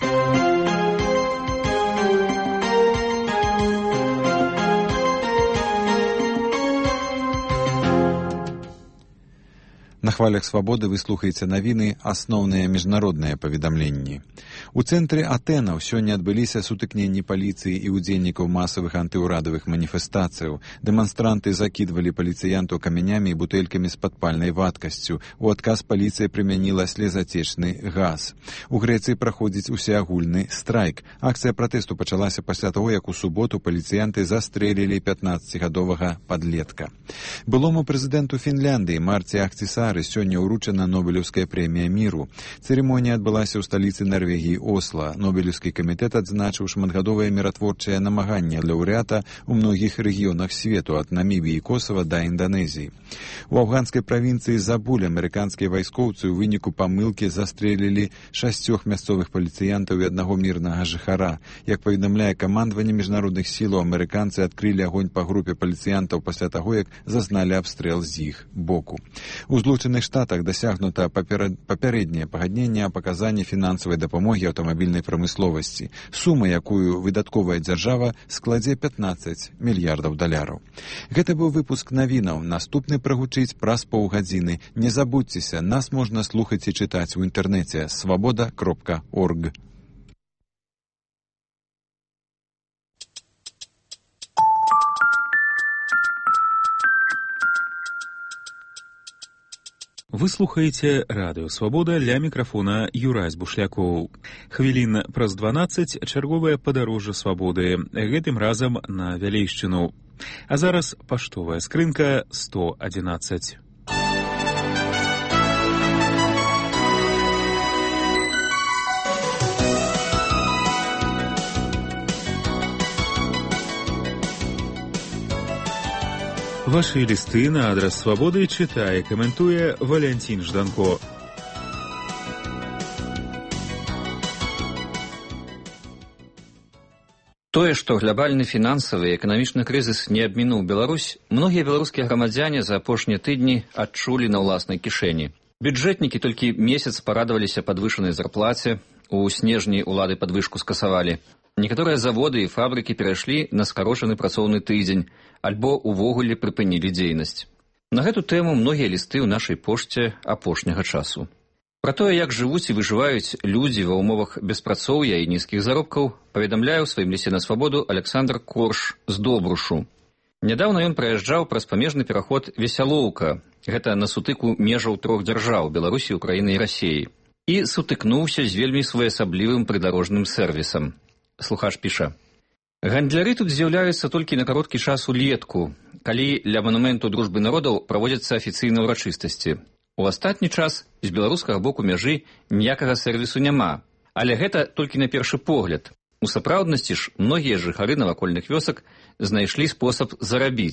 На хвалях Свабоды вы слухаеце навіны, асноўныя міжнародныя паведамленні. У цэнтры Атэнаў сёння адбыліся сутыкненні паліцыі і ўдзельнікаў масавых антыўрадавых маніфестацыяў. Дэманстранты закідвалі паліцыянтаў камянямі і бутэлькамі з падпальнай вадкасцю. У адказ паліцыя прымяніла слезацечны газ. У Грэцыі праходзіць усеагульны страйк. Акцыя пратэсту пачалася пасля таго, як у суботу паліцыянты застрэлілі 15-гадовага падлетка. Былому прэзідэнту Фінляндыі Марці Ахцісары сёння ўручана Нобелеўская прэмія міру. Цырымонія адбылася ў сталіцы Нарвегіі Осла. Нобелеўскі камітэт адзначыў шматгадовае міратворчае намаганне лаўрэата ў многіх рэгіёнах свету, ад Намібіі і Косава да Інданезіі. У афганскай правінцыі Забуль амерыканскія вайскоўцы ў выніку памылкі застрэлілі 6 мясцовых паліцыянтаў і аднаго мірнага жыхара. Як паведамляе камандаванне міжнародных сілаў, амерыканцы адкрылі агонь па групе паліцыянтаў пасля таго, як зазналі абстрэл з іх боку. У Злучаных Штатах дасягнута папярэдняе пагадненне аб аказанні фінансавай дапамогі аўтамабільнай прамысловасці. Сума, якую выдатковая дзяржава, складзе $15 мільярдаў. Гэта быў выпуск навінаў. Наступны прагучыць праз паўгадзіны. Не забудзьцеся, нас можна слухаць і чытаць у інтэрнэце svoboda.org. Вы слухаеце радыё Свабода, ля мікрафона Юрась Бушлякоў. Хвілін праз 12 чарговае падарожжа Свабоды, гэтым разам на Вялейшчыну. А зараз паштовая скрынка 111. Ваши листы на адрес Свободы читае, каментуе Валентин Жданко. Тое, што глобальны фінансавы і эканамічны крызіс не абмінуў Беларусь, многія беларускія грамадзяне за апошнія тыдні адчулі на ўласнай кішэні. Бюджэтнікі толькі месяц парадаваліся падвышанай зарплаце, у снежні ўлады падвышку скасавалі. Некаторыя заводы і фабрыкі перайшлі на скарочаны працоўны тыдзень, альбо увогуле прыпынілі дзейнасць. На гэту тэму многія лісты ў нашай пошце апошняга часу. Пра тое, як жывуць і выжываюць людзі ва ўмовах беспрацоўя і нізкіх заробкаў, паведамляе ў сваім лісце на Свабоду Александр Корш з Добрушу. Нядаўна ён праязджаў праз памежны пераход Весялоўка, гэта на сутыку межаў 3 дзяржаў Беларусі, Украіны і Расіі, і сутыкнуўся з вельмі своеасаблівым прыдарожным сервісам. Слухач піша: гандляры тут з'яўляюцца толькі на кароткі час улетку, калі ля манументу дружбы народаў праводзяцца афіцыйныя ўрачыстасці. У астатні час з беларускага боку мяжы ніякага сервісу няма, але гэта толькі на першы погляд. У сапраўднасці ж многія жыхары навакольных вёсак знайшлі спосаб зарабіць.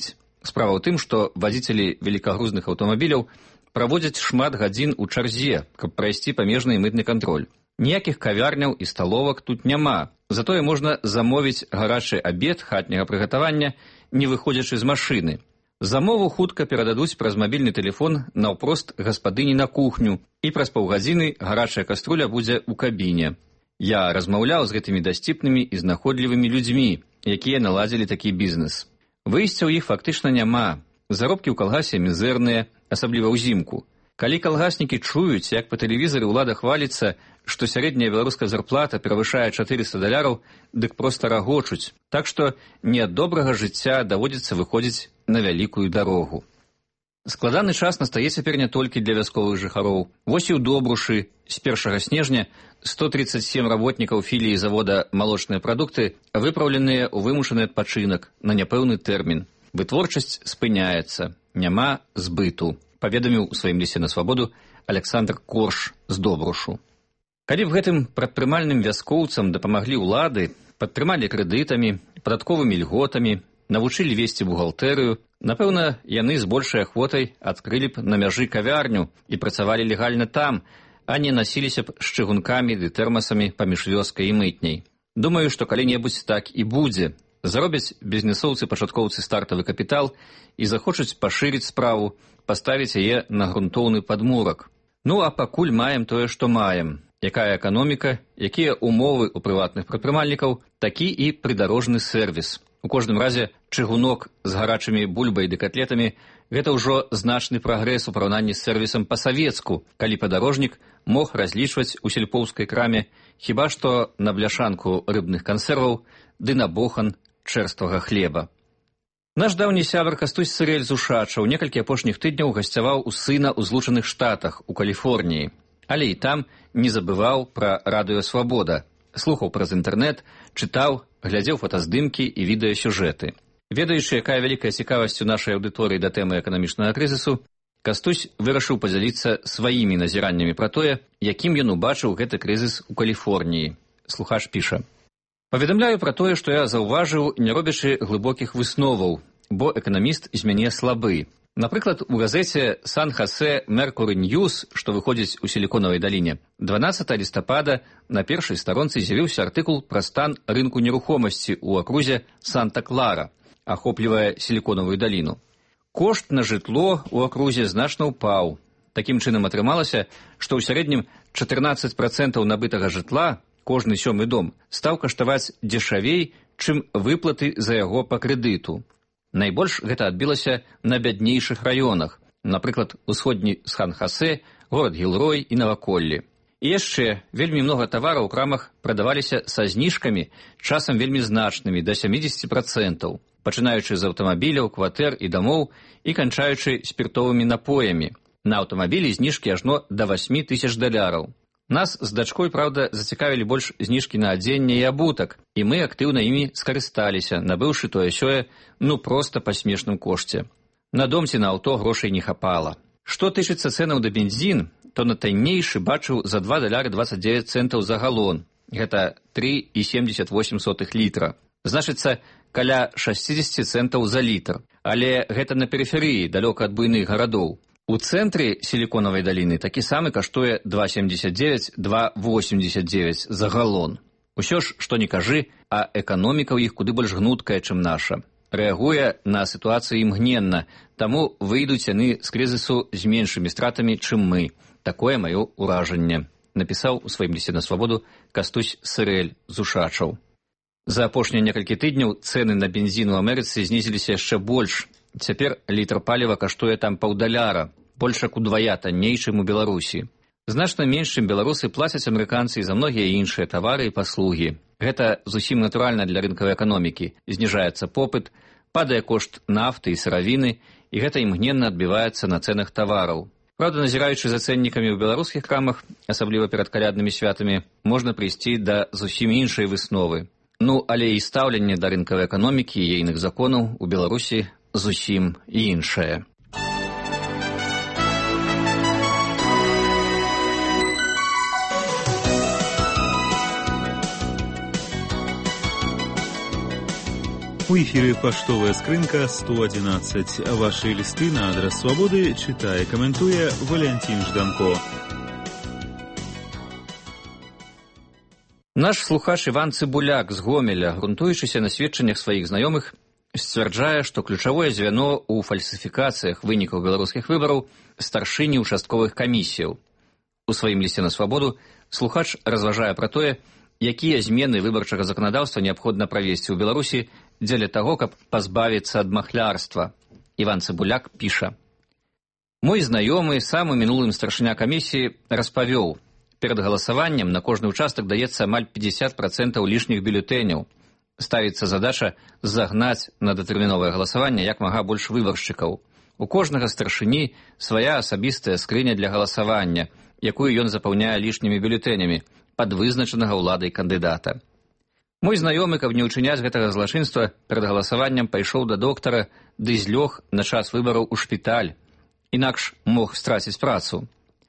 Справа ў тым, што вадзіцелі велікагрузных аўтамабіляў праводзяць шмат гадзін у чарзе, каб прайсці памежны і мытны кантроль. Ніякіх кавярняў і сталовак тут няма. Затое можна замовіць гарачы абед хатняга прыгатавання, не выходзячы з машыны. Замову хутка перададуць праз мабільны тэлефон наўпрост гаспадыні на кухню, і праз паўгадзіны гарачая каструля будзе ў кабіне. Я размаўляў з гэтымі дасціпнымі і знаходлівымі людзьмі, якія наладзілі такі бізнес. Выйсця ў іх фактычна няма. Заробкі ў калгасе мізэрныя, асабліва ўзімку. Калі калгаснікі чуюць, як па тэлевізары ўлада хваліцца, што сярэдняя беларуская зарплата перавышае $400, дык проста рагочуць. Так што не ад добрага жыцця даводзіцца выходзіць на вялікую дарогу. Складаны час настае цяпер не толькі для вясковых жыхароў. Вось і ў Добрушы з 1 снежня 137 работнікаў філіі завода «Малочныя прадукты» выпраўленыя ў вымушаны адпачынак на няпэўны тэрмін. Вытворчасць спыняецца, няма збыту, паведаміў у сваім лісце на свабоду Александр Корш з Добрушу. Калі б гэтым прадпрымальным вяскоўцам дапамаглі ўлады, падтрымалі крэдытамі, падатковымі льготамі, навучылі весці бухгалтэрыю, напэўна, яны з большай ахвотай адкрылі б на мяжы кавярню і працавалі легальна там, а не насіліся б з чыгункамі ды тэрмасамі паміж вёскай і мытняй. Думаю, што калі-небудзь так і будзе. Заробяць бізнесоўцы-пачаткоўцы стартавы капітал і захочуць пашырыць справу, паставіць яе на грунтоўны падмурак. Ну, а пакуль маем тое, што маем. Якая эканоміка, якія умовы ў прыватных прадпрымальнікаў, такі і прыдарожны сервіс. У кожным разе чыгунок з гарачымі бульбай ды катлетамі – гэта ўжо значны прагрэс у параўнанні з сервісам па-савецку, калі падарожнік мог разлічваць у сельпоўскай краме хіба што на бляшанку рыбных кансерваў ды на бохан чэрствага хлеба. Наш даўні сябар Кастусь Сырэль з Ушачаў некалькі апошніх тыдняў гасцяваў у сына ў Злучаных Штатах, у Каліфорніі. Але і там не забываў пра радыё «Свабода», слухаў праз інтэрнэт, чытаў, глядзеў фотаздымкі і відэасюжэты. Ведаючы, якая вялікая цікавасць у нашай аўдыторыі да тэмы эканамічнага крызісу, Кастусь вырашыў падзяліцца сваімі назіраннямі пра тое, якім ён убачыў гэты крызіс у Каліфорніі. Слухач піша: «Паведамляю пра тое, што я заўважыў, не робячы глыбокіх высноваў, бо эканаміст з мяне слабы. Напрыклад, у газеце «Сан-Хосе Меркуры Ньюс», што выходзіць у Сіліконавай даліне, 12 лістапада на першай старонцы з'явіўся артыкул пра стан рынку нерухомасці ў акрузе Санта-Клара, ахоплівае Сіліконавую даліну. Кошт на жытло ў акрузе значна ўпаў. Такім чынам атрымалася, што ў сярэднім 14% набытага жытла, кожны 7-й дом, стаў каштаваць дзешавей, чым выплаты за яго па крэдыту. Найбольш гэта адбілася на бяднейшых раёнах, напрыклад, усходні Сан-Хосе, горад Гілрой і наваколлі. І яшчэ вельмі многа тавараў у крамах прадаваліся са зніжкамі, часам вельмі значнымі, да 70%, пачынаючы з аўтамабіляў, кватэр і дамоў і канчаючы спіртовымі напоямі. На аўтамабілі зніжкі ажно да $8,000. Нас з дачкой, праўда, зацікавілі больш зніжкі на адзенне і абутак, і мы актыўна імі скарысталіся, набыўшы тое-сёе, ну проста па смешным кошце. На дом ці на аўто грошай не хапала. Што тычыцца цэнаў да бензін, то на таннейшы бачыў за $2.29 за галон. Гэта 3,78 літра. Значыцца, каля 60 центаў за літр. Але гэта на перыферыі, далёка ад буйных гарадоў. У цэнтры Сіліконавай даліны такі самы каштуе 2,79, 2,89 за галон. Усё ж, што не кажы, а эканоміка ў іх куды больш гнуткая, чым наша. Рэагуе на сітуацыю імгненна, таму выйдуць яны з крызісу з меншымі стратамі, чым мы. Такое маё ўражанне, напісаў у сваім лісце на свабоду Кастусь Сырэль з Ушачаў. За апошнія некалькі тыдняў цэны на бензін у Амерыцы знізіліся яшчэ больш. Цяпер літр паліва каштуе там $1,5, больш як удвая танней, чым у Беларусі. Значна менш, чым беларусы, плацяць амерыканцы за многія іншыя тавары і паслугі. Гэта зусім натуральна для рынкавай эканомікі. Зніжаецца попыт, падае кошт нафты і сыравіны, і гэта імгненна адбіваецца на цэнах тавараў. Правда, назіраючы за цэннікамі ў беларускіх крамах, асабліва перад каляднымі святамі, можна прыйсці да зусім іншай высновы. Ну, але і стаўленне да рынкавай эканомікі і ейных законаў у Беларусі зусім іншае. У эфире поштовая скрынка 111. Ваши листы на адрес Свободы читая, комментуя Валентин Жданко. Наш слухач Іван Цыбуляк з Гомеля, грунтуючыся на сведчаннях сваіх знаёмых, сцвярджае, што ключавое звяно ў фальсіфікацыях вынікаў беларускіх выбараў старшыні участковых камісіяў. У сваім лісце на Свабоду слухач разважае пра тое, якія змены выбарчага заканадаўства неабходна правесці ў Беларусі дзеля таго, каб пазбавіцца ад махлярства. Іван Цыбуляк піша: «Мой знаёмы, самы мінулым старшыня камісіі, распавёў, перад галасаваннем на кожны участак даецца амаль 50% лішніх бюлетэняў. Ставіцца задача загнаць на датэрміновае галасаванне як мага больш выбаршчыкаў. У кожнага старшыні свая асабістая скрыня для галасавання, якую ён запаўняе лішнімі бюлетэнямі пад вызначанага ўладай кандыдата. Мой знаёмы, каб не ўчыняць гэтага злачынства, перад галасаваннем пайшоў да доктара ды злёг на час выбараў у шпіталь, інакш мог страціць працу.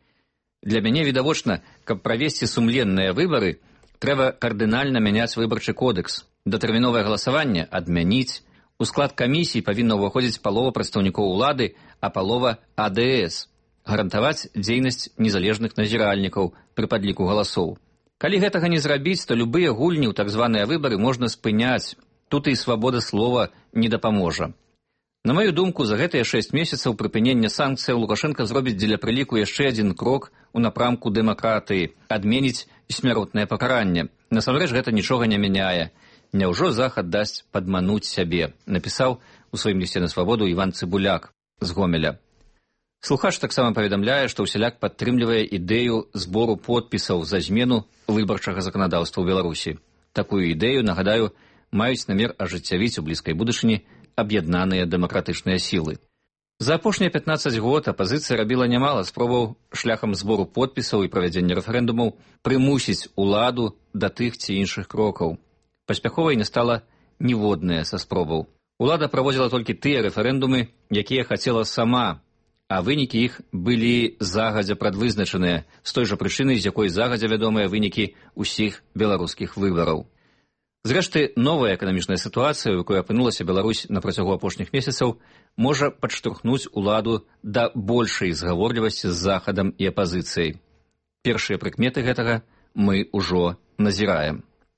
Для мяне відавочна, каб правесці сумленныя выбары, трэба кардынальна мяняць выбарчы кодекс, датэрміновае галасаванне адмяніць, у склад камісій павінна ўваходзіць палова прадстаўнікоў улады, а палова АДС, гарантаваць дзейнасць незалежных назіральнікаў пры падліку галасоў. Калі гэтага не зрабіць, то любыя гульні ў так званыя выбары можна спыняць, тут і свабода слова не дапаможа. На маю думку, за гэтыя 6 месяцаў прыпынення санкцыяў Лукашенко зробіць дзеля прыліку яшчэ адзін крок у напрамку дэмакратыі, адменіць смяротнае пакаранне. Насамрэч гэта нічога не мяняе. Няўжо Захад дасць падмануць сябе, напісаў у сваім лісце на Свабоду Іван Цыбуляк з Гомеля. Слухач таксама паведамляе, што ўсяляк падтрымлівае ідэю збору подпісаў за змену выбарчага заканадаўства ў Беларусі. Такую ідэю, нагадаю, маюць намер ажыццявіць у блізкай будучыні аб'яднаныя дэмакратычныя сілы. За апошнія 15 год апазіцыя рабіла нямала спробаў шляхам збору подпісаў і правядзення рэферэндумаў прымусіць уладу да тых ці іншых крокаў. Паспяховай не стала ніводная са спробаў. Улада праводзіла толькі тыя рэферэндумы, якія хацела сама, а вынікі іх былі загадзя прадвызначаныя, з той жа прычыны, з якой загадзя вядомыя вынікі ўсіх беларускіх выбараў. Зрэшты, новая эканамічная сітуацыя, у якой апынулася Беларусь на працягу апошніх месяцаў, можа падштурхнуць уладу да большай згаворлівасці з Захадам і апазіцыяй. Першыя прыкметы гэтага мы ўжо назіраем.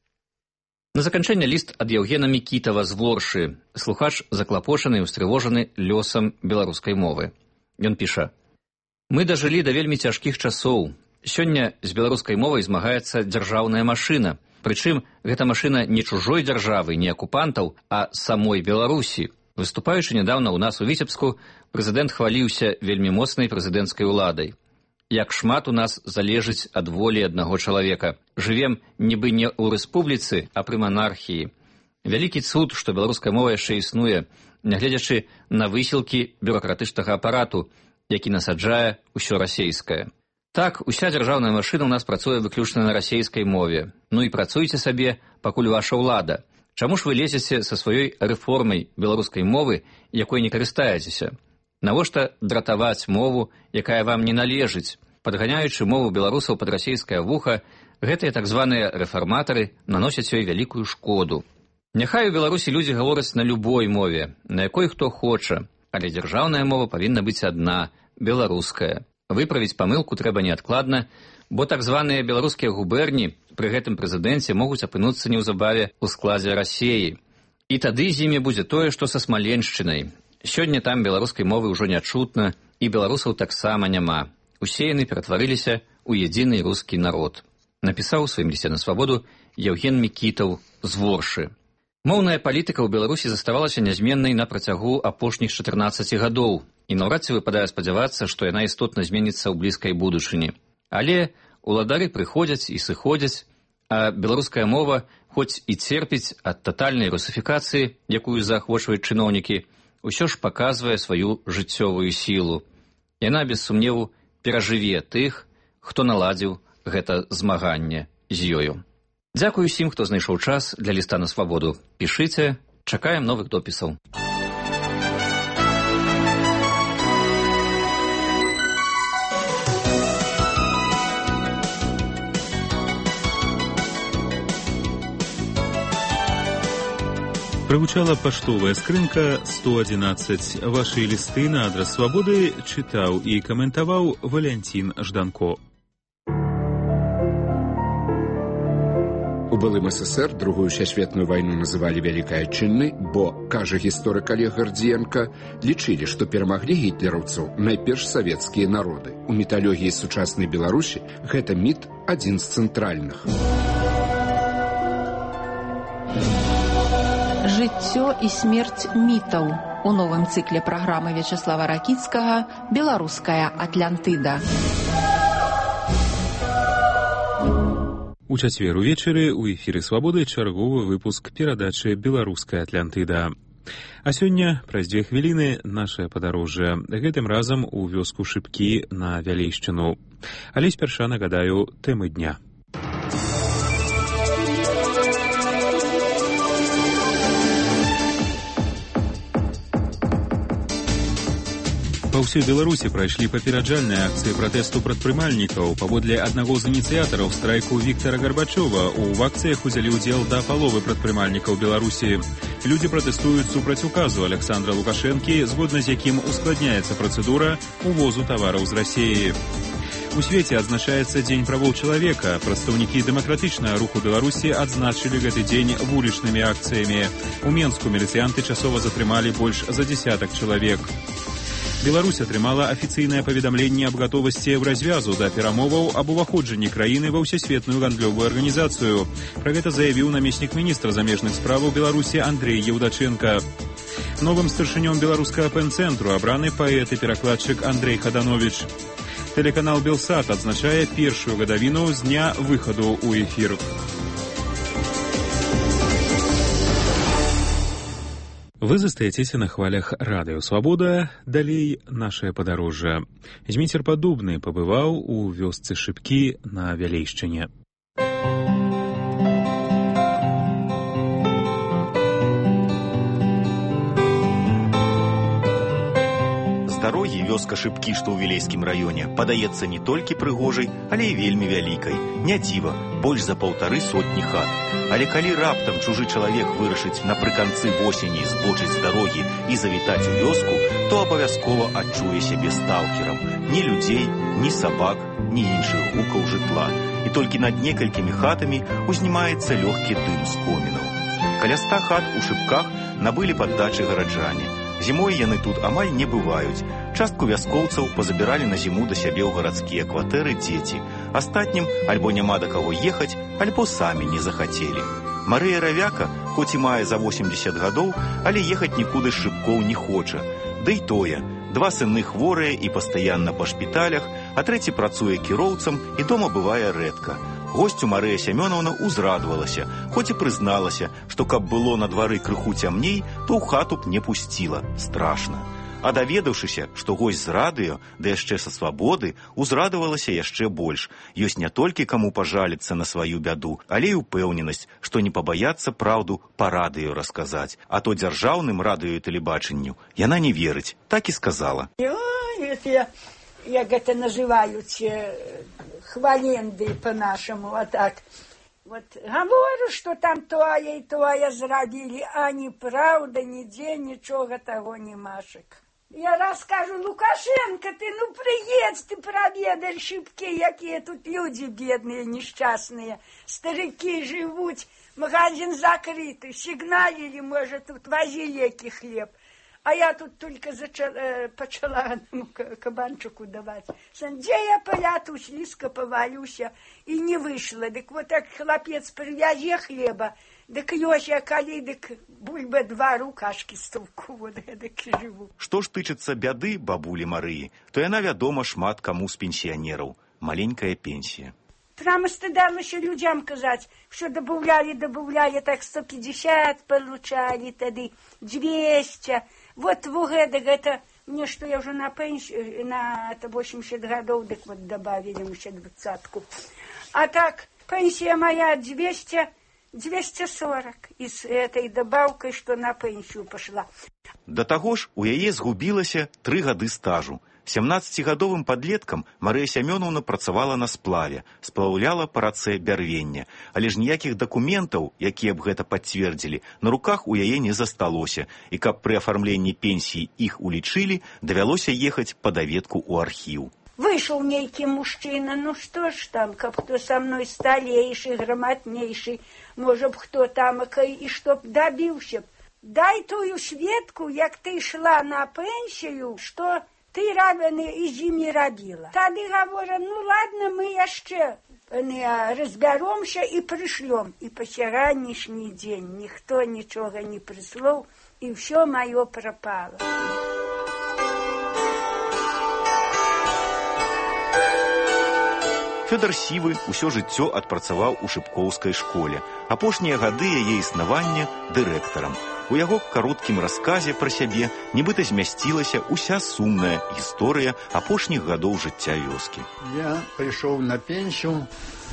На заканчэнне ліст ад Яўгена Мікітава з Воршы, слухач заклапочаны і устрывожаны лёсам беларускай мовы. Ён піша: «Мы дажылі да вельмі цяжкіх часоў. Сёння з беларускай мовай змагаецца дзяржаўная машына. Прычым, гэта машына не чужой дзяржавы, не акупантаў, а самой Беларусі. Выступаючы нядаўна ў нас у Віцебску, прэзідэнт хваліўся вельмі моцнай прэзідэнцкай уладай. Як шмат у нас залежыць ад волі аднаго чалавека. Жывем нібы не ў рэспубліцы, а пры манархіі. Вялікі цуд, што беларуская мова яшчэ існуе, нягледзячы на высілкі бюракратычнага апарату, які насаджае ўсё расейскае. Так, уся дзяржаўная машына ў нас працуе выключна на расейскай мове. Ну і працуйце сабе, пакуль ваша ўлада. Чаму ж вы лезеце са сваёй рэформай беларускай мовы, якой не карыстаецеся? Навошта дратаваць мову, якая вам не належыць? Падганяючы мову беларусаў пад расейскае вуха, гэтыя так званыя рэфарматары наносяць ёй вялікую шкоду. Няхай у Беларусі людзі гавораць на любой мове, на якой хто хоча, але дзяржаўная мова павінна быць адна, беларуская. Выправіць памылку трэба неадкладна, бо так званыя беларускія губерні пры гэтым прэзідэнце могуць апынуцца неўзабаве ў складзе Расеі. І тады з імі будзе тое, што са Смаленшчынай. Сёння там беларускай мовы ўжо не чутна, і беларусаў таксама няма. Усе яны ператварыліся ў едзіны рускі народ. Напісаў у сваім лісце на Свабоду Яўген Мікітаў з Воршы. Моўная палітыка ў Беларусі заставалася нязменнай на працягу апошніх 14 гадоў, і наўрад ці выпадае спадзявацца, што яна істотна зменіцца ў блізкай будучыні. Але уладары прыходзяць і сыходзяць, а беларуская мова, хоць і церпіць ад татальнай русіфікацыі, якую заахвочваюць чыноўнікі, усё ж паказвае сваю жыццёвую сілу. Яна, без сумневу, перажыве тых, хто наладзіў гэта змаганне з ёю. Дзякую усім, хто знайшоў час для ліста на Свабоду. Пішыце, чакаем новых допісаў. Прагучала паштовая скрынка 111. Ваши листы на адрес свабоды чытаў і каментаваў Валянцін Жданко. У былым СССР Другую сусветную вайну называлі вялікай адчыннай, бо, кажа гісторык Олег Гардзіенка, лічылі, што перамаглі гітлераўцаў найперш савецкія народы. У міталогіі сучаснай Беларусі гэта міт адзін з цэнтральных. Жыццё і смерць мітаў. У новым цыкле праграмы Вячаслава Ракіцкага «Беларуская Атлантыда». У чацвер увечары ў эфіры «Свабоды» чарговы выпуск перадачы «Беларуская Атлантыда». А сёння, праз 2 хвіліны, нашае падарожжа. Гэтым разам у вёску Шыпкі на Вялейшчыну. Але спярша нагадаю тэмы дня. Па ўсёй Беларусі прайшлі папераджальныя акцыі пратэсту прадпрымальнікаў. Паводле аднаго з ініцыятараў страйку Віктара Гарбачова, у акцыях узялі ўдзел да паловы прадпрымальнікаў Беларусі. Людзі пратэстуюць супраць указу Александра Лукашэнкі, згодна з якім ускладняецца працэдура увозу тавараў з Расіі. У свеце адзначаецца Дзень правоў чалавека. Прадстаўнікі дэмакратычнага руху Беларусі адзначылі гэты дзень вулічнымі акцыямі. У Менску міліцыянты часова затрымалі больш за 10 чалавек. Беларусь атрымала афіцыйнае паведамленне аб гатовасці развязу да перамоваў аб уваходжанні краіны ва ўсесветную гандлёвую арганізацыю. Пра гэта заявіў намеснік міністра замежных справаў Беларусі Андрей Еўдаченко. Новым старшынём беларускага пэн-цэнтру абраны паэт і перакладчык Андрей Хаданович. Тэлеканал Белсат адзначае першую гадавіну з дня выхаду ў эфір. Вы застаецеся на хвалях радыё «Свабода», далей нашае падарожжа. Зміцер Падубны пабываў у вёсцы Шыпкі на Вялейшчыне. Дарогі вёска Шыпкі, што ў Вілейскім раёне, падаецца не толькі прыгожай, але і вельмі вялікай. Не дзіва, больш за 150 хат. Але калі раптам чужы чалавек вырашыць напрыканцы восені збочыць з дарогі і завітаць у вёску, то абавязкова адчуе сябе сталкерам. Ні людзей, ні сабак, ні іншых гукаў жытла. І толькі над некалькімі хатамі узнімаецца лёгкі дым з комінаў. Каля 100 хат у Шыпках набылі паддачы гараджане. Зімой яны тут амаль не бываюць. Частку вяскоўцаў пазабіралі на зіму да сябе ў гарадскія кватэры дзеці. Астатнім альбо няма да каго ехаць, альбо самі не захацелі. Марыя Равяка, хоць і мае за 80 гадоў, але ехаць нікуды з Шыпкоў не хоча. Ды і тое, 2 сыны хворыя і пастаянна па шпіталях, а 3 працуе кіроўцам і дома бывае рэдка. Госцю Марыя Сямёнаўна узрадавалася, хоць і прызналася, што каб было на двары крыху цямней, то ў хату б не пусціла. Страшна. А даведаўшыся, што госць з радыё, да яшчэ са свабоды, узрадавалася яшчэ больш. Ёсць не толькі каму пажаліцца на сваю бяду, але і ўпэўненасць, што не пабаяцца праўду па радыё расказаць. А то дзяржаўным радыё і тэлебачанню яна не верыць. Так і сказала. Як гэта называюць, хваленды по-нашаму, а так. Вот говорю, што там тое і тое зрабілі, а неправда, нідзе нічога таго немашек. Я раскажу, Лукашенко, ты приедь, ты проведай Шыпкі, якія тут людзі бедныя, несчастныя, старыкі жывуць, магазин закрыты, сігналілі, можа, тут вазі лекі хлеб. А я тут только почала кабанчику давать. Где я поляду, слизко повалюся, и не вышла. Так вот так хлопец привязе хлеба, так ёся калі, так бульба 2 рукашки столку, вот я так и живу. Што ж тычыцца бяды бабулі Марыі, то яна вядома шмат каму з пенсіянераў. Маленькая пенсія. Прямо стыдалася людям казаць, что добавляли, так 150 получали, тады 200. Вот это мне, что я уже на пенсию, на 80 годов, так вот добавили еще 20-ку. А так, пенсия моя 240, и с этой добавкой, что на пенсию пошла. Да таго ж, у яе згубілася 3 гады стажу. 17гадовым падлеткам Марыя Сямёнаўна працавала на сплаве, сплаўляла па рацэ бярвення, але ж ніякіх дакументаў, якія б гэта пацвердзілі, на руках у яе не засталося, і каб пры афармленні пенсіі іх улічылі, давялося ехаць па даведку ў архіў. Вышел нейкі мужчына, ну што ж там, каб хто са мной сталейшы, граматнейшы, можа б хто тамакай, і што б дабіўся б. Дай тую сведку, як ты шла на пенсію, што ты і з імі рабіла. Тады гаворам, ну ладно, мы яшчэ разбяромся і прышлём. І па сягонняшні дзень ніхто нічога не прыслоў, і ўсё маё прапала. Фёдор Сівы ўсё жыццё адпрацаваў у шыпкоўскай школе. Апошнія гады яе існавання дырэктарам. У яго кароткім расказе пра сябе нібыта змясцілася ўся сумная гісторыя апошніх гадоў жыцця вёскі. Я прыйшоў на пенсію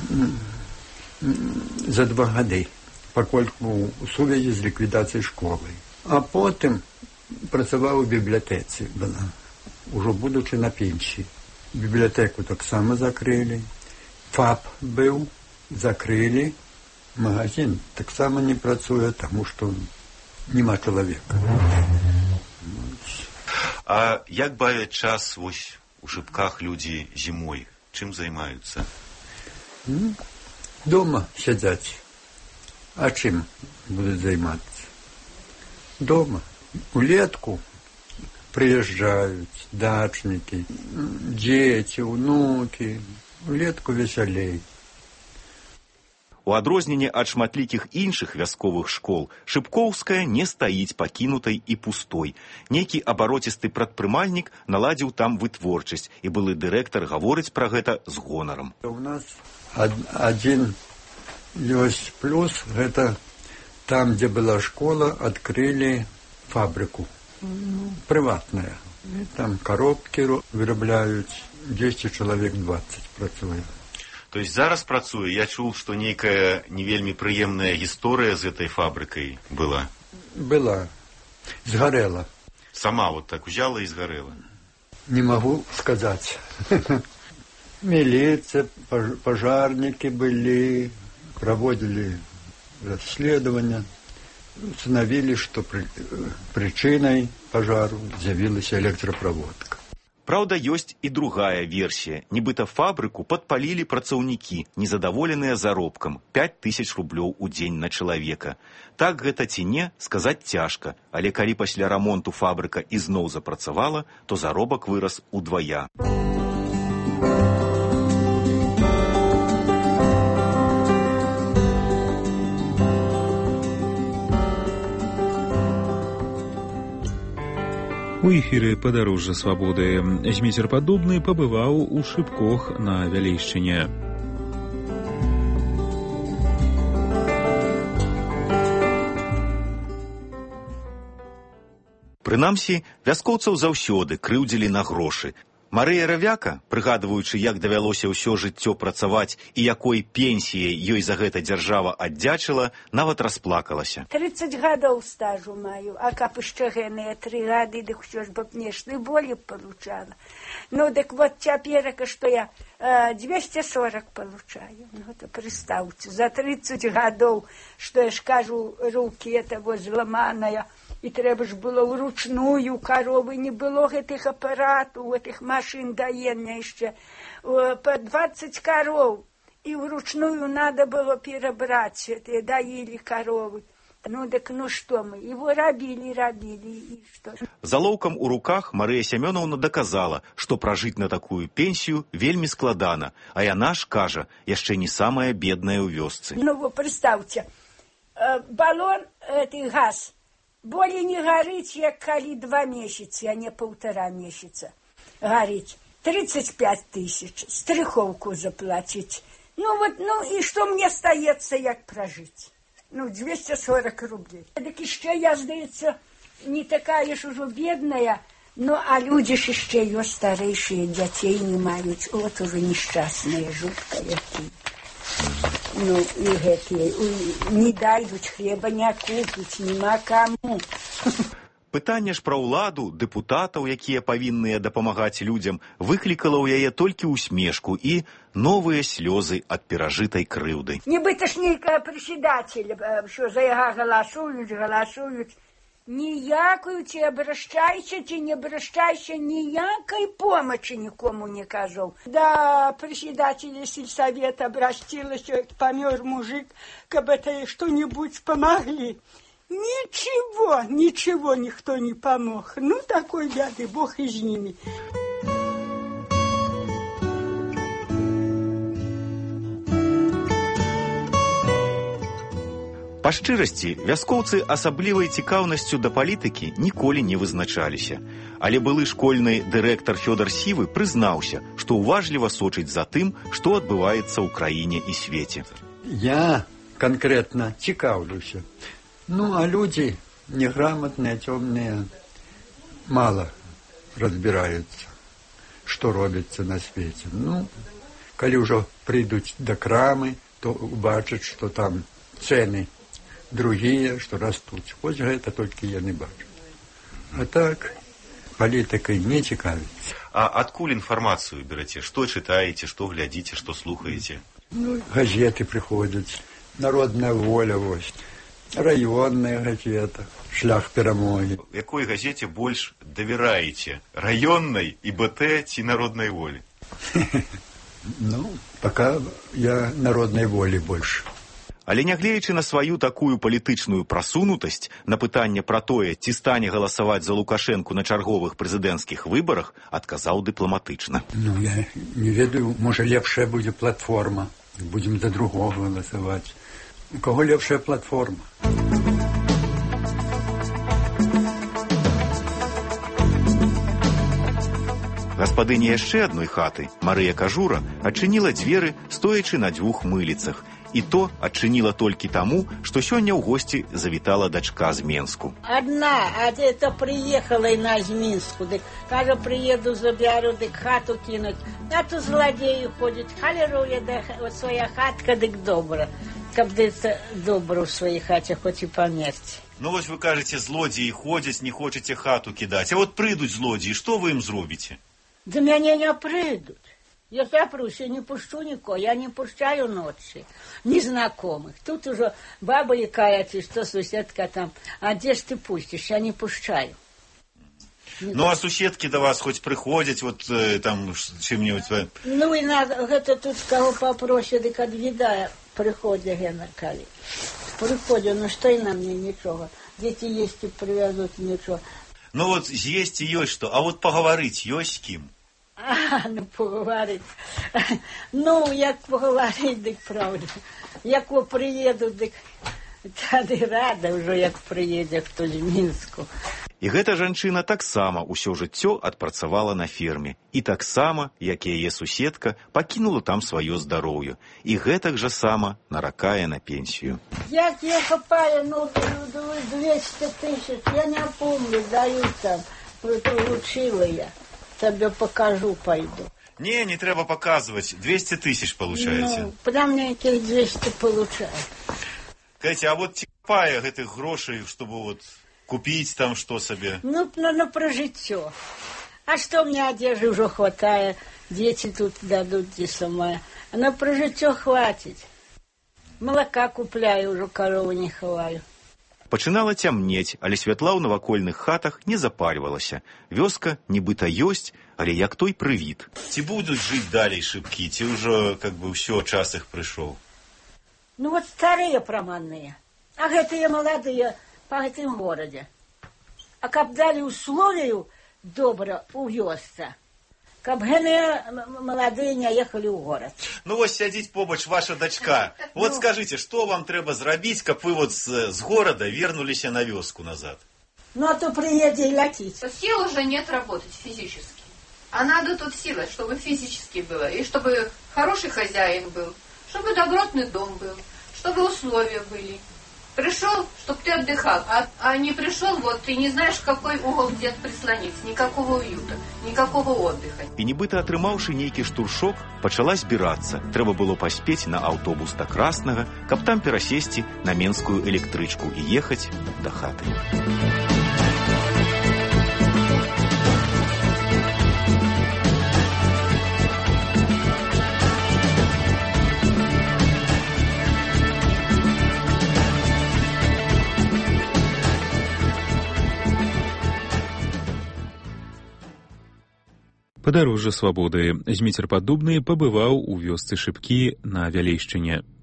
за 2 гады, пакольку у сувязі з ліквідацыяй школы. А потым працаваў у бібліятэцы, ужо будучы на пенсіі. Бібліятэку таксама закрылі, ФАП быў, закрылі, магазин таксама не працуе, таму што нема чалавека. А як бавяць час вось у Шыпках людзі зімой? Чым займаюцца? Дома сядзяць. А чым будуць займацца? Дома. Улетку прыязджаюць дачнікі, дзеці, унукі. Улетку весялей. У адрозненне ад шматлікіх іншых вясковых школ, Шыпкоўская не стаіць пакінутай і пустой. Нейкі абароцісты прадпрымальнік наладзіў там вытворчасць, і былы дырэктар гаворыць пра гэта з гонарам. У нас адзін ёсць плюс, гэта там, дзе была школа, адкрылі фабрыку. Прыватная. Там коробкі вырабляюць, 10 чалавек 20 працуе. То есть зараз працуе, я чуў, што нейкая не вельмі прыемная гісторыя з этой фабрыкай была. Была. Згарэла. Сама вот так узяла і згарэла. Не магу сказаць. Міліцыя, пажарнікі былі, праводзілі расследавання, установілі, што прычынай пажару з'явілася электраправодка. Праўда, ёсць і другая версія. Нібыта фабрыку падпалілі працаўнікі, незадаволеныя заробкам, 5000 рублёў у дзень на чалавека. Так гэта ці не, сказаць цяжка, але калі пасля рамонту фабрыка ізноў запрацавала, то заробак вырас удвая. У эфіры «Падарожжа свабоды». Зміцер Падобны пабываў у Шыпкох на Вялейшчыне. Прынамсі, вяскоўцаў заўсёды крыўдзілі на грошы. Марыя Равяка, прыгадваючы, як давялося ўсё жыццё працаваць і якой пенсіяй ёй за гэта дзяржава аддзячыла, нават расплакалася. 30 гадоў стажу маю, а каб яшчэ гэныя 3 гады, дык усё ж бы нешты болей получала. Ну, дык вот цяперака, што я 240 получаю. Ну, то прыстаўце, за 30 гадоў, што я ж кажу, рукі это вот зламаная, і трэба ж было ўручную каровы, не было гэтых апаратаў, гэтых машын даення яшчэ. По 20 кароў, і ўручную надо было перабраць, даілі каровы. Ну, дык ну што мы, его рабілі, і што? Залоўкам у руках Марыя Сямёнаўна даказала, што пражыць на такую пенсію вельмі складана, а яна ж, кажа, яшчэ не самая бедная ў вёсцы. Ну, вы прадстаўце, балон, газ, болей не гарыць, як калі 2 месяцы, а не 1,5 месяца гарыць. 35 000, страховку заплаціць. Ну, вот, ну, і што мне стаецца, як пражыць? Ну, 240 рублей. Дык яшчэ, я, здаецца, не такая ж ужо бедная, ну, а людзі ж яшчэ ёсць старэйшыя, дзяцей не маюць. Вот ужо несчастныя, жутка якія. Ну, і гэтыя, не дайдуць, хлеба не купіць, нема каму. Пытанне ж пра ўладу, дэпутатаў, якія павінныя дапамагаць людзям, выклікала ў яе толькі усмешку і новыя слёзы ад перажытай крыўды. Нібыта ж нейкая председатель, що за яго галасуюць. Ніякую ці абращайся, ці не абращайся, ніякай помощи нікому не кажу. Да председателя сельсовета обратилась, помер мужик, каб это что-нибудь помогли. Ничего никто не помог. Ну, такой бяды, Бог и с ними. Па шчырасці, вяскоўцы асаблівай цікаўнасцю да палітыкі ніколі не вызначаліся. Але былы школьны дырэктар Фёдар Сівы прызнаўся, што уважліва сочыць за тым, што адбываецца ў краіне і свеце. Я конкретно цікаўлюся. Ну, а люди неграмотные, темные, мало разбираются, что робится на свете. Ну, коли уже придут до крамы, то убачат, что там цены другие, что растут. Хоть это только я не бачу. А так, политикой не цікавіцца. А адкуль інфармацыю бераце? Што чытаеце, што глядзіце, што слухаеце? Ну, газеты приходят, «Народная воля», вось. Районная газета, «Шлях перамоги». Якой газете больш давяраеце? Раённай, ІБТ ці Народнай волі? Ну, пока я Народнай волі больше. Але нягледзячы на сваю такую палітычную прасунутасць, на пытанне пра тое, ці стане галасаваць за Лукашэнку на чарговых прэзідэнцкіх выбарах, адказаў дыпламатычна. Ну, я не ведаю, можа лепшая будзе платформа. Будзем за другого галасаваць. У кого лепшая платформа? Гаспадыня яшчэ адной хаты, Марыя Кажура, адчыніла дзверы, стоячы на дзвюх мыліцах. І то адчыніла толькі таму, што сёння ў госці завітала дачка з Менску. Одна, а это приехала и из Минску. Дык, кажа, приеду, заберу, дык хату кинуть. А то злодеи ходят, холеруя, да вот своя хатка, дык добра. Каб это добро в своей хате, хоть и померти. Ну вось вы кажаце, злодзеі ходзяць, не хочаце хату кідаць. А вот прыйдуць злодзеі, што вы ім зробіце? Да мяне не прыйдут. Я запрусь, я не пущу никого, я не пущаю ночи, незнакомых. Тут уже баба якаяться, что соседка там, а где ж ты пустишь, я не пущаю. Ну, а суседки до вас хоть приходят, вот там чем-нибудь? Ну, и это тут кого попроще, так отвидая, приходят, генеркали. Приходят, ну что и на мне ничего. Дети есть и привезут, ничего. Ну, вот есть и есть что, а вот поговорить есть с кем? Ну, поговорить. Ну, як поговорить, дык правда. Як вы приеду, дык тады рада ўжо, як прыедзе хто з Мінску. І гэта жанчына таксама ўсё жыццё адпрацавала на ферме. І таксама, як і яе суседка, пакінула там сваё здароўе. І гэтак жа сама наракае на пенсію. Як я хапаю, ну, 200 тысяч, я не помню, даю там, получила я. Тебе покажу, пойду. Не треба показывать. 200 тысяч получаете. Ну, прям мне этих 200 получаю. Катя, а вот типая этих грошей, чтобы вот купить там что себе? Ну, на прожитье. А что мне одежды уже хватает? Дети тут дадут, где сама. А на прожитье хватит. Молока купляю, уже корову не ховаю. Пачынала цямнець, але святла ў навакольных хатах не запальвалася. Вёска нібыта ёсць, але як той прывід. Ці будуць жыць далей шыбкі, ці ўжо как бы ўсё, час іх прыйшоў? Ну вот старыя праманныя, а гэтыя маладыя па гэтым горадзе. А каб далі условію добра ў вёсцы, каб гэтыя маладыя не ехалі ў горад. Ну вось сядзіць побач ваша дачка. Вот ну, скажите, что вам трэба зрабіць, каб вы вот с города вернулись на вёску назад? Ну а то приедет и летит. Сил уже нет работать физически. А надо тут сила, чтобы физически было. И чтобы хороший хозяин был. Чтобы добротный дом был. Чтобы условия были. Пришел, чтобы ты отдыхал, а не пришел, вот ты не знаешь, в какой угол где-то прислониться, никакого уюта, никакого отдыха. І нібыта атрымаўшы нейкі штуршок, пачала збірацца. Трэба было паспець на аўтобус да Краснага, каб там перасесці на менскую электрычку і ехаць да хаты. Падарожжа свабоды. Зміцер Паддубны пабываў у вёсцы Шыпкі на Вялейшчыне.